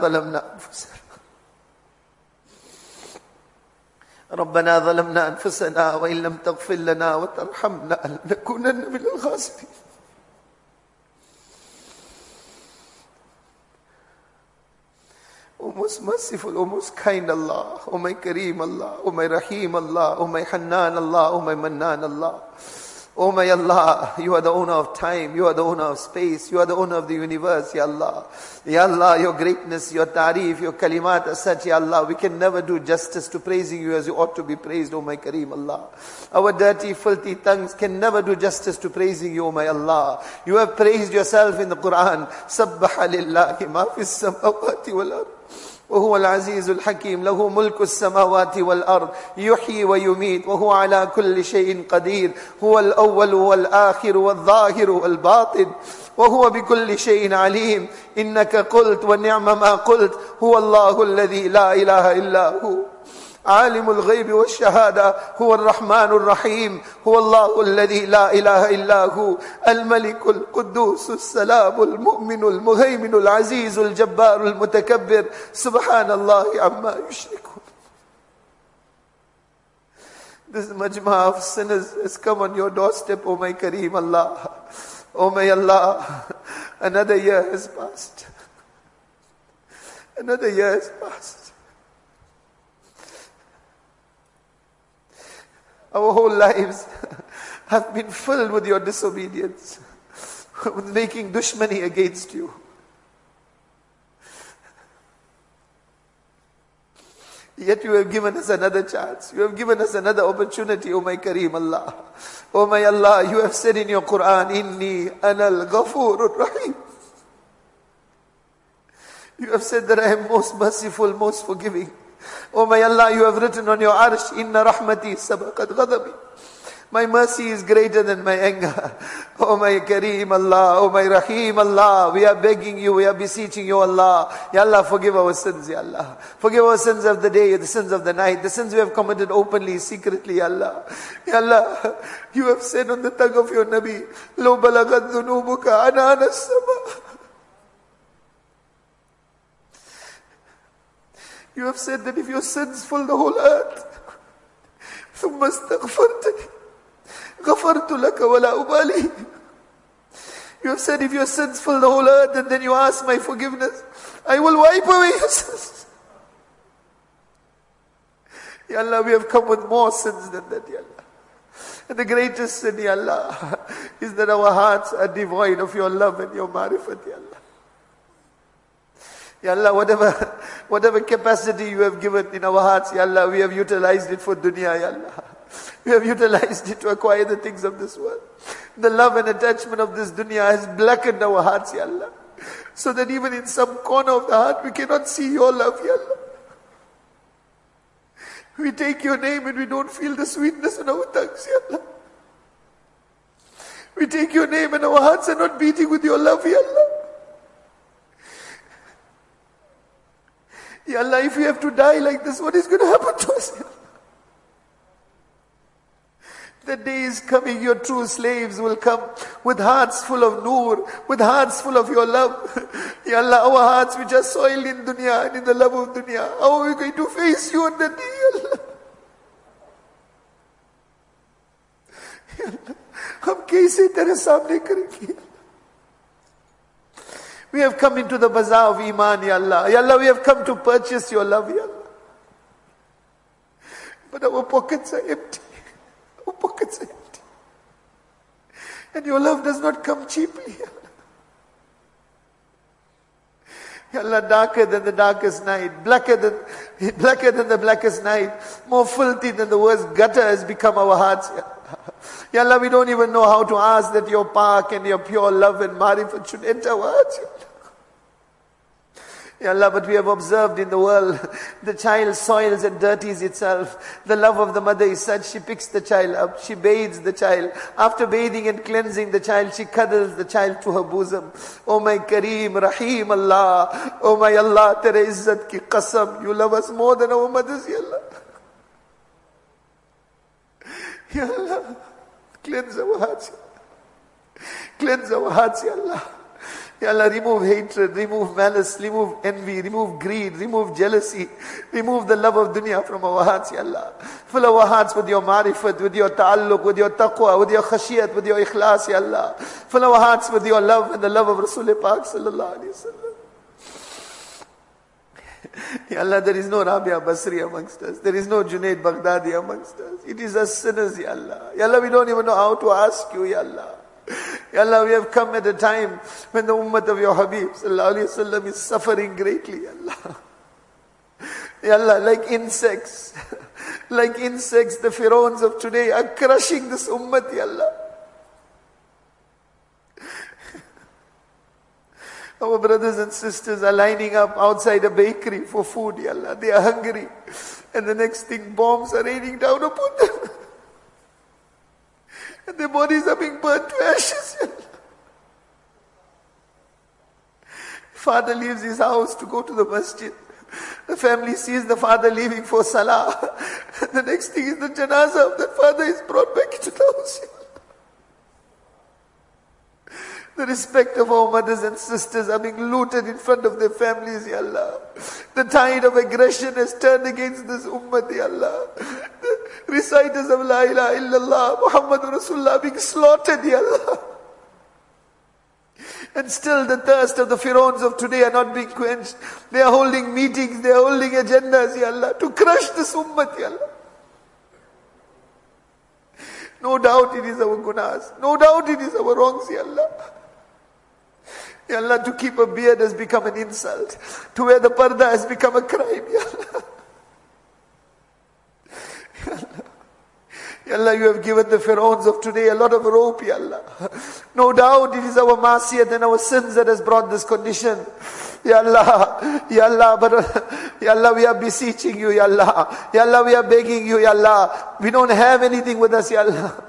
Speaker 1: ظلمنا أنفسنا وإن لم تغفر لنا وترحمنا لنكونن من الخاسرين O most merciful, O most kind Allah, O my Kareem Allah, O my Rahim Allah, O my Hannan Allah, O my Mannan Allah. O my Allah, you are the owner of time, you are the owner of space, you are the owner of the universe, Ya Allah. Ya Allah, your greatness, your tarif, your kalimat as such, Ya Allah, we can never do justice to praising you as you ought to be praised, O my Kareem Allah. Our dirty, filthy tongues can never do justice to praising you, O my Allah. You have praised yourself in the Quran. Sabbaha lillahi ma fis samawati wal ard. وهو العزيز الحكيم له ملك السماوات والأرض يحيي ويميت وهو على كل شيء قدير هو الأول والآخر والظاهر والباطن وهو بكل شيء عليم إنك قلت ونعم ما قلت هو الله الذي لا إله إلا هو عالم الغيب والشهادة هو الرحمن الرحيم هو الله الذي لا إله إلا هو الملك القدوس السلام المؤمن المهيمن العزيز الجبار المتكبر سبحان الله عما يشركون. This majma of sinners has come on your doorstep, O my Kareem Allah. O my Allah, another year has passed. Another year has passed. Our whole lives have been filled with your disobedience, with making dushmani against you. Yet you have given us another chance. You have given us another opportunity, O my Kareem Allah. O my Allah, you have said in your Quran, Inni anal ghafurur rahim. You have said that I am most merciful, most forgiving. Oh my Allah, you have written on your arsh, Inna rahmati sabaqat ghadabi. My mercy is greater than my anger. Oh my Kareem Allah, oh my Rahim Allah, we are begging you, we are beseeching you Allah. Ya Allah, forgive our sins, Ya Allah. Forgive our sins of the day, the sins of the night, the sins we have committed openly, secretly, Ya Allah. Ya Allah, you have said on the tongue of your Nabi, Lo balagad dhunubuka anana as-sama. You have said that if your sins fill the whole earth, ثم استغفرتني غفرت لك ولا أبالي. You have said if your sins fill the whole earth and then you ask my forgiveness, I will wipe away your sins. Ya Allah, we have come with more sins than that, Ya Allah. And the greatest sin, Ya Allah, is that our hearts are devoid of your love and your marifat, Ya Allah. Ya Allah, whatever capacity you have given in our hearts, Ya Allah, we have utilized it for dunya, Ya Allah. We have utilized it to acquire the things of this world. The love and attachment of this dunya has blackened our hearts, Ya Allah. So that even in some corner of the heart, we cannot see your love, Ya Allah. We take your name and we don't feel the sweetness in our tongues, Ya Allah. We take your name and our hearts are not beating with your love, Ya Allah. Ya Allah, if we have to die like this, what is going to happen to us? Ya Allah? The day is coming, your true slaves will come with hearts full of noor, with hearts full of your love. Ya Allah, our hearts which are soiled in dunya and in the love of dunya, how are we going to face you on that day, Ya Allah? Ya Allah, हम कैसे तेरे सामने करेंगे?
Speaker 2: We have come into the bazaar of Iman, Ya Allah. Ya Allah, we have come to purchase your love, Ya Allah. But our pockets are empty. Our pockets are empty. And your love does not come cheaply, Ya Allah. Ya Allah, darker than the darkest night, blacker than the blackest night, more filthy than the worst gutter has become our hearts, Ya Allah. Ya Allah, we don't even know how to ask that your park and your pure love and marifat should enter our hearts, Ya Allah. Ya Allah, but we have observed in the world, the child soils and dirties itself. The love of the mother is such, she picks the child up, she bathes the child. After bathing and cleansing the child, she cuddles the child to her bosom. Oh my Kareem, Rahim Allah. Oh my Allah, Tere Izzat ki qasam. You love us more than our mothers, Ya Allah. Ya Allah, cleanse our hearts. Cleanse our hearts, Ya Allah. Ya Allah, remove hatred, remove malice, remove envy, remove greed, remove jealousy, remove the love of dunya from our hearts, Ya Allah. Fill our hearts with your marifat, with your ta'alluq, with your taqwa, with your khashiyat, with your ikhlas, Ya Allah. Fill our hearts with your love and the love of Rasul Pak sallallahu alayhi wa sallam. Ya Allah, there is no Rabia Basri amongst us. There is no Junaid Baghdadi amongst us. It is us sinners, Ya Allah. Ya Allah, we don't even know how to ask you, Ya Allah. Ya Allah, we have come at a time when the ummah of your Habib sallallahu alayhi wa sallam is suffering greatly, Ya Allah. Ya Allah, like insects, the Pharaohs of today are crushing this ummah, Ya Allah. Our brothers and sisters are lining up outside a bakery for food, Ya Allah. They are hungry. And the next thing, bombs are raining down upon them. And their bodies are being burnt to ashes, Ya Allah. Father leaves his house to go to the masjid. The family sees the father leaving for salah. And the next thing is the janazah of that father is brought back into the house, Ya Allah. The respect of our mothers and sisters are being looted in front of their families, Ya Allah. The tide of aggression has turned against this ummah, Ya Allah. The reciters of La ilaha illallah, Muhammadur Rasulullah being slaughtered, Ya Allah. And still the thirst of the Pharaohs of today are not being quenched. They are holding meetings, they are holding agendas, Ya Allah, to crush this ummah, Ya Allah. No doubt it is our gunas. No doubt it is our wrongs, Ya Allah. Ya Allah, to keep a beard has become an insult. To wear the parda has become a crime, Ya Allah. Ya Allah. Ya Allah, you have given the Pharaohs of today a lot of rope, Ya Allah. No doubt it is our masiyat and our sins that has brought this condition. Ya Allah, Ya Allah, but Ya Allah, we are beseeching you, Ya Allah. Ya Allah, we are begging you, Ya Allah. We don't have anything with us, Ya Allah.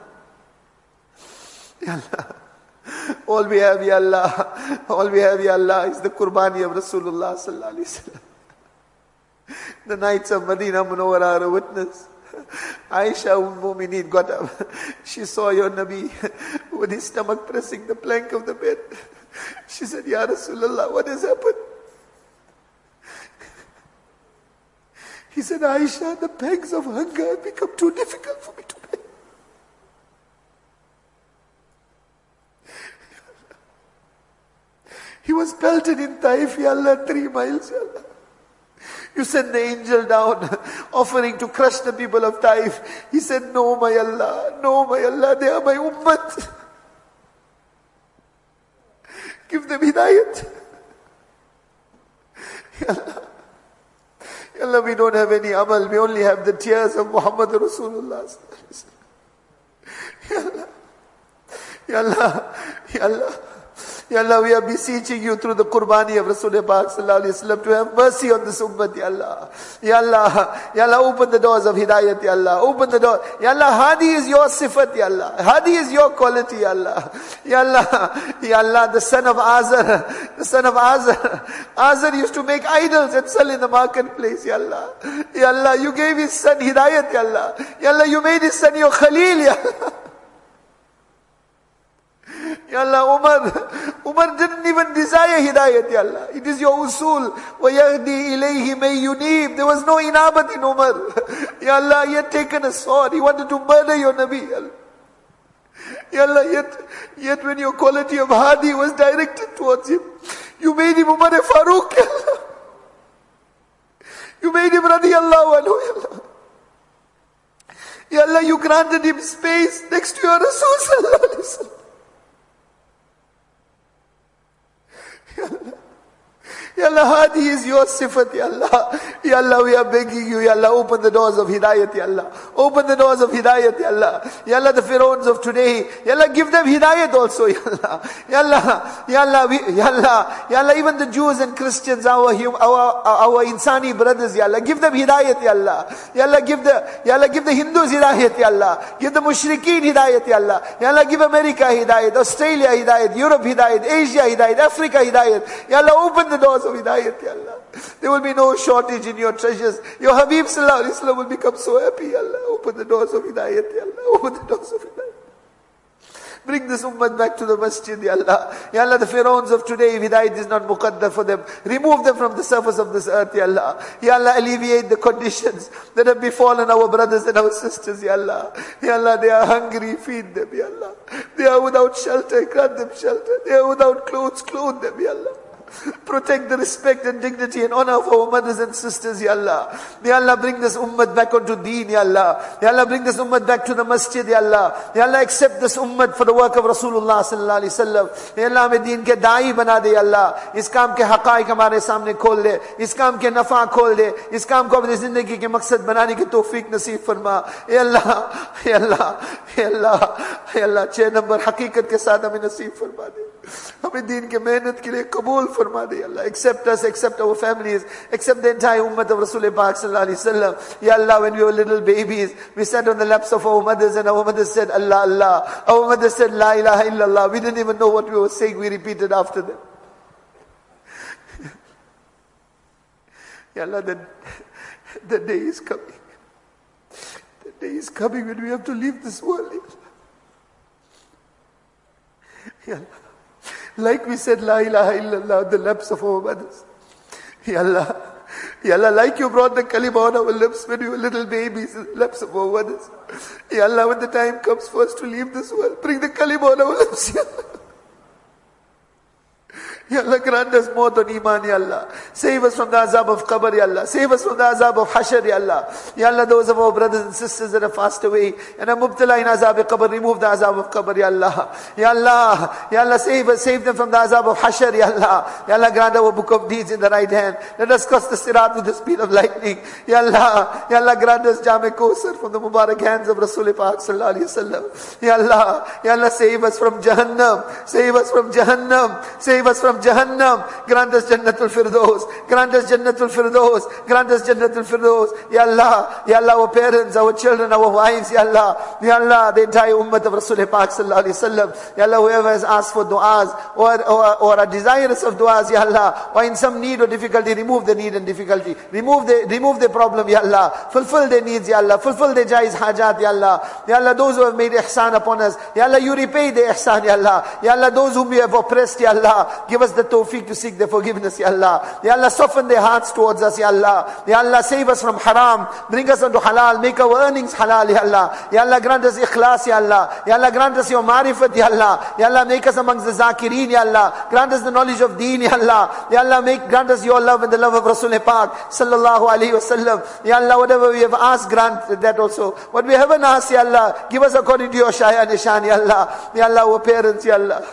Speaker 2: Ya Allah. All we have, Ya Allah, all we have, Ya Allah, is the Qurbani of Rasulullah sallallahu alaihi wasallam. The nights of Medina Munawwara are a witness. Aisha Mu'mineen got up. She saw your Nabi with his stomach pressing the plank of the bed. She said, Ya Rasulullah, what has happened? He said, Aisha, the pangs of hunger have become too difficult for me to bear. He was pelted in Taif, Ya Allah, 3 miles, Ya Allah. You sent the angel down, offering to crush the people of Taif. He said, no, my Allah, they are my ummah. Give them hidayat. Ya Allah. Ya Allah, we don't have any amal, we only have the tears of Muhammad Rasulullah. Ya Allah, Ya Allah, Ya Allah. Ya Allah, we are beseeching you through the Qurbani of Rasulullah Pak sallallahu alayhi wa sallam to have mercy on this ummah, Ya Allah. Ya Allah, Ya Allah, open the doors of hidayat, Ya Allah. Open the door. Ya Allah, Hadi is your sifat, Ya Allah. Hadi is your quality, Ya Allah. Ya Allah, Ya Allah, the son of Azar. Azar used to make idols and sell in the marketplace, Ya Allah. Ya Allah, you gave his son hidayat, Ya Allah. Ya Allah, you made his son your Khalil, Ya Allah. Ya Allah, Umar didn't even desire hidayat, Ya Allah. It is your usul. وَيَهْدِي إِلَيْهِ مَن يُنِيبُ. There was no inabat in Umar. Ya Allah, he had taken a sword. He wanted to murder your Nabi. Ya Allah, Ya Allah, yet when your quality of Hadi was directed towards him, You made him Umar Farooq, Ya Allah. You made him radiyallahu anhu, Ya Allah. Ya Allah, you granted him space next to your Rasul sallallahu alaihi wasallam. Ya Allah. Ya Allah, Hadi is your sifat, Ya Allah. Ya Allah, we are begging you, Ya Allah, open the doors of hidayat, Ya Allah. Open the doors of hidayat, Ya Allah. Ya Allah, the Pharaohs of today, Ya Allah, give them hidayat also, Ya Allah. Ya Allah, Ya Allah, Ya Allah, Ya Allah, even the Jews and Christians, our insani brothers, Ya Allah, give them hidayat, Ya Allah. Ya Allah, give the Hindus hidayat, Ya Allah. Give the mushrikeen hidayat, Ya Allah. Ya Allah, give America hidayat, Australia hidayat, Europe hidayat, Asia hidayat, Africa hidayat. Ya Allah, open the doors of hidayat, Ya Allah. There will be no shortage in your treasures. Your Habib sallallahu alaihi wasallam will become so happy, Ya Allah. Open the doors of hidayat, Ya Allah. Open the doors of hidayat. Bring this ummah back to the masjid, Ya Allah. Ya Allah, the Pharaohs of today, hidayat is not muqaddar for them. Remove them from the surface of this earth, Ya Allah. Ya Allah, alleviate the conditions that have befallen our brothers and our sisters, Ya Allah. Ya Allah, they are hungry, feed them, Ya Allah. They are without shelter, grant them shelter. They are without clothes, clothe them, Ya Allah. Protect the respect and dignity and honor of our mothers and sisters, Ya Allah. Ya Allah, bring this ummah back onto deen, Ya Allah. Ya Allah, bring this ummah back to the masjid, Ya Allah. Ya Allah, accept this ummah for the work of Rasulullah sallallahu alaihi wasallam. Ya Allah, hमें deen के दाई बना दे, Ya Allah. इस काम के हक़ाइक़ हमारे सामने खोल दे. इस काम के नफ़ा खोल दे. इस काम को अपनी जिंदगी के मकसद बनाने की तौफीक नसीब फरमा. Ya Allah, Ya Allah, Ya Allah, Ya Allah, 6 number हकीकत के साथ हमें नसीब फरमा दे. हमें दीन के मेहनत के लिए कबूल फरमा दे, Allah. Accept us, accept our families, accept the entire ummah of Rasul Pak sallallahu alaihi wasallam. Ya Allah, when we were little babies, we sat on the laps of our mothers and our mothers said Allah, Allah. Our mothers said La ilaha illallah. We didn't even know what we were saying. We repeated after them. Ya Allah, the day is coming. The day is coming when we have to leave this world. Ya Allah. Like we said, La ilaha illallah, the lips of our mothers. Ya Allah, Ya Allah, like you brought the kalima on our lips when we were little babies, the lips of our mothers. Ya Allah, when the time comes for us to leave this world, bring the kalima on our lips, Ya Allah. Ya Allah, grant us maut on iman, Ya Allah. Save us from the azab of qabr, Ya Allah. Save us from the azab of hashr, Ya Allah. Ya Allah, those of our brothers and sisters that have passed away and are mubtala in azab of qabr, remove the azab of qabr, Ya Allah. Ya Allah, Ya Allah, save them from the azab of hashr, Ya Allah. Ya Allah, grant our book of deeds in the right hand. Let us cross the sirat with the speed of lightning. Ya Allah, Ya Allah, grant us Jame Kawthar from the Mubarak hands of Rasul Pak sallallahu alaihi wasallam. Ya Allah, save us from Jahannam. Save us from Jahannam. Save us from Jahannam. Grant us Jannatul Firdaus. Grant us Jannatul Firdaus. Grant us Jannatul Firdaus. Ya Allah, our parents, our children, our wives, Ya Allah. Ya Allah, the entire ummah of Rasul Pak sallallahu alaihi wasallam. Ya Allah, whoever has asked for du'as or are desirous of du'as, Ya Allah, or in some need or difficulty, remove the need and difficulty. Remove the problem, Ya Allah. Fulfill their needs, Ya Allah. Fulfill their jaiz hajat, Ya Allah. Ya Allah, those who have made ihsan upon us, Ya Allah, you repay the ihsan, Ya Allah. Ya Allah, those whom you have oppressed, Ya Allah, give us the tawfiq to seek their forgiveness, Ya Allah. Ya Allah, soften their hearts towards us, Ya Allah. Ya Allah, save us from haram. Bring us unto halal. Make our earnings halal, Ya Allah. Ya Allah, grant us ikhlas, Ya Allah. Ya Allah, grant us your marifat, Ya Allah. Ya Allah, make us amongst the zakireen, Ya Allah. Grant us the knowledge of deen, Ya Allah. Ya Allah, grant us your love and the love of Rasul Pak sallallahu alaihi wasallam. Ya Allah, whatever we have asked, grant that also. What we haven't asked, Ya Allah, give us according to your shaya nishan, Ya Allah. Ya Allah, our parents, Ya Allah.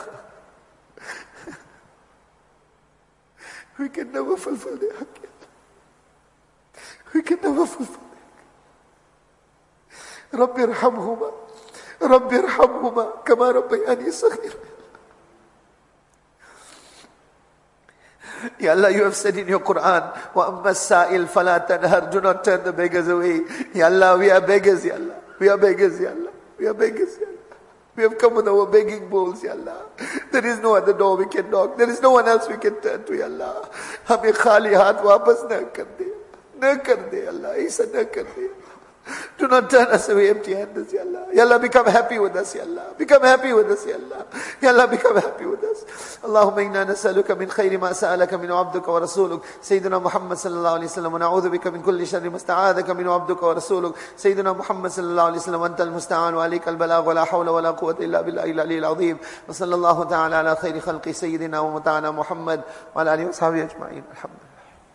Speaker 2: We can never fulfill their haqq. We can never fulfill their haqq. Rabbi irhamhuma. Rabbi irhamhuma. Kama rabbayani saghira. Ya Allah, you have said in your Quran, وَأَمَّا السَّائِلْ فَلَا تَنْهَرْ. Do not turn the beggars away. Ya Allah, we are beggars, Ya Allah. We are beggars, Ya Allah. We are beggars, Ya Allah. We have come with our begging bowls, Ya Allah. There is no other door we can knock. There is no one else we can turn to, Ya Allah. हमें खाली हाथ वापस न कर दे, Allah. ऐसा न कर दे. Do not turn us away empty-handed, Ya Allah. Ya Allah, become happy with us, Ya Allah. Become happy with us, Ya Allah. Ya Allah, become happy with us. Allahumma inna nas'aluka min khayri ma sa'alaka min 'abduka wa rasuluk Sayyidina Muhammad sallallahu alayhi wa sallam wa na'udhu bika min kulli sharri masta'adaka min 'abduka wa rasuluk Sayyidina Muhammad sallallahu alayhi wa sallam wa anta al-musta'an wa alayka al-balagh wa la hawla wa la quwwata illa billahi al-'aliyyil 'azim wa sallallahu ta'ala ala khayri khalqi Sayyidina wa muta'ana Muhammad wa ala alihi wa sahbihi ajma'in. Alhamdulillah.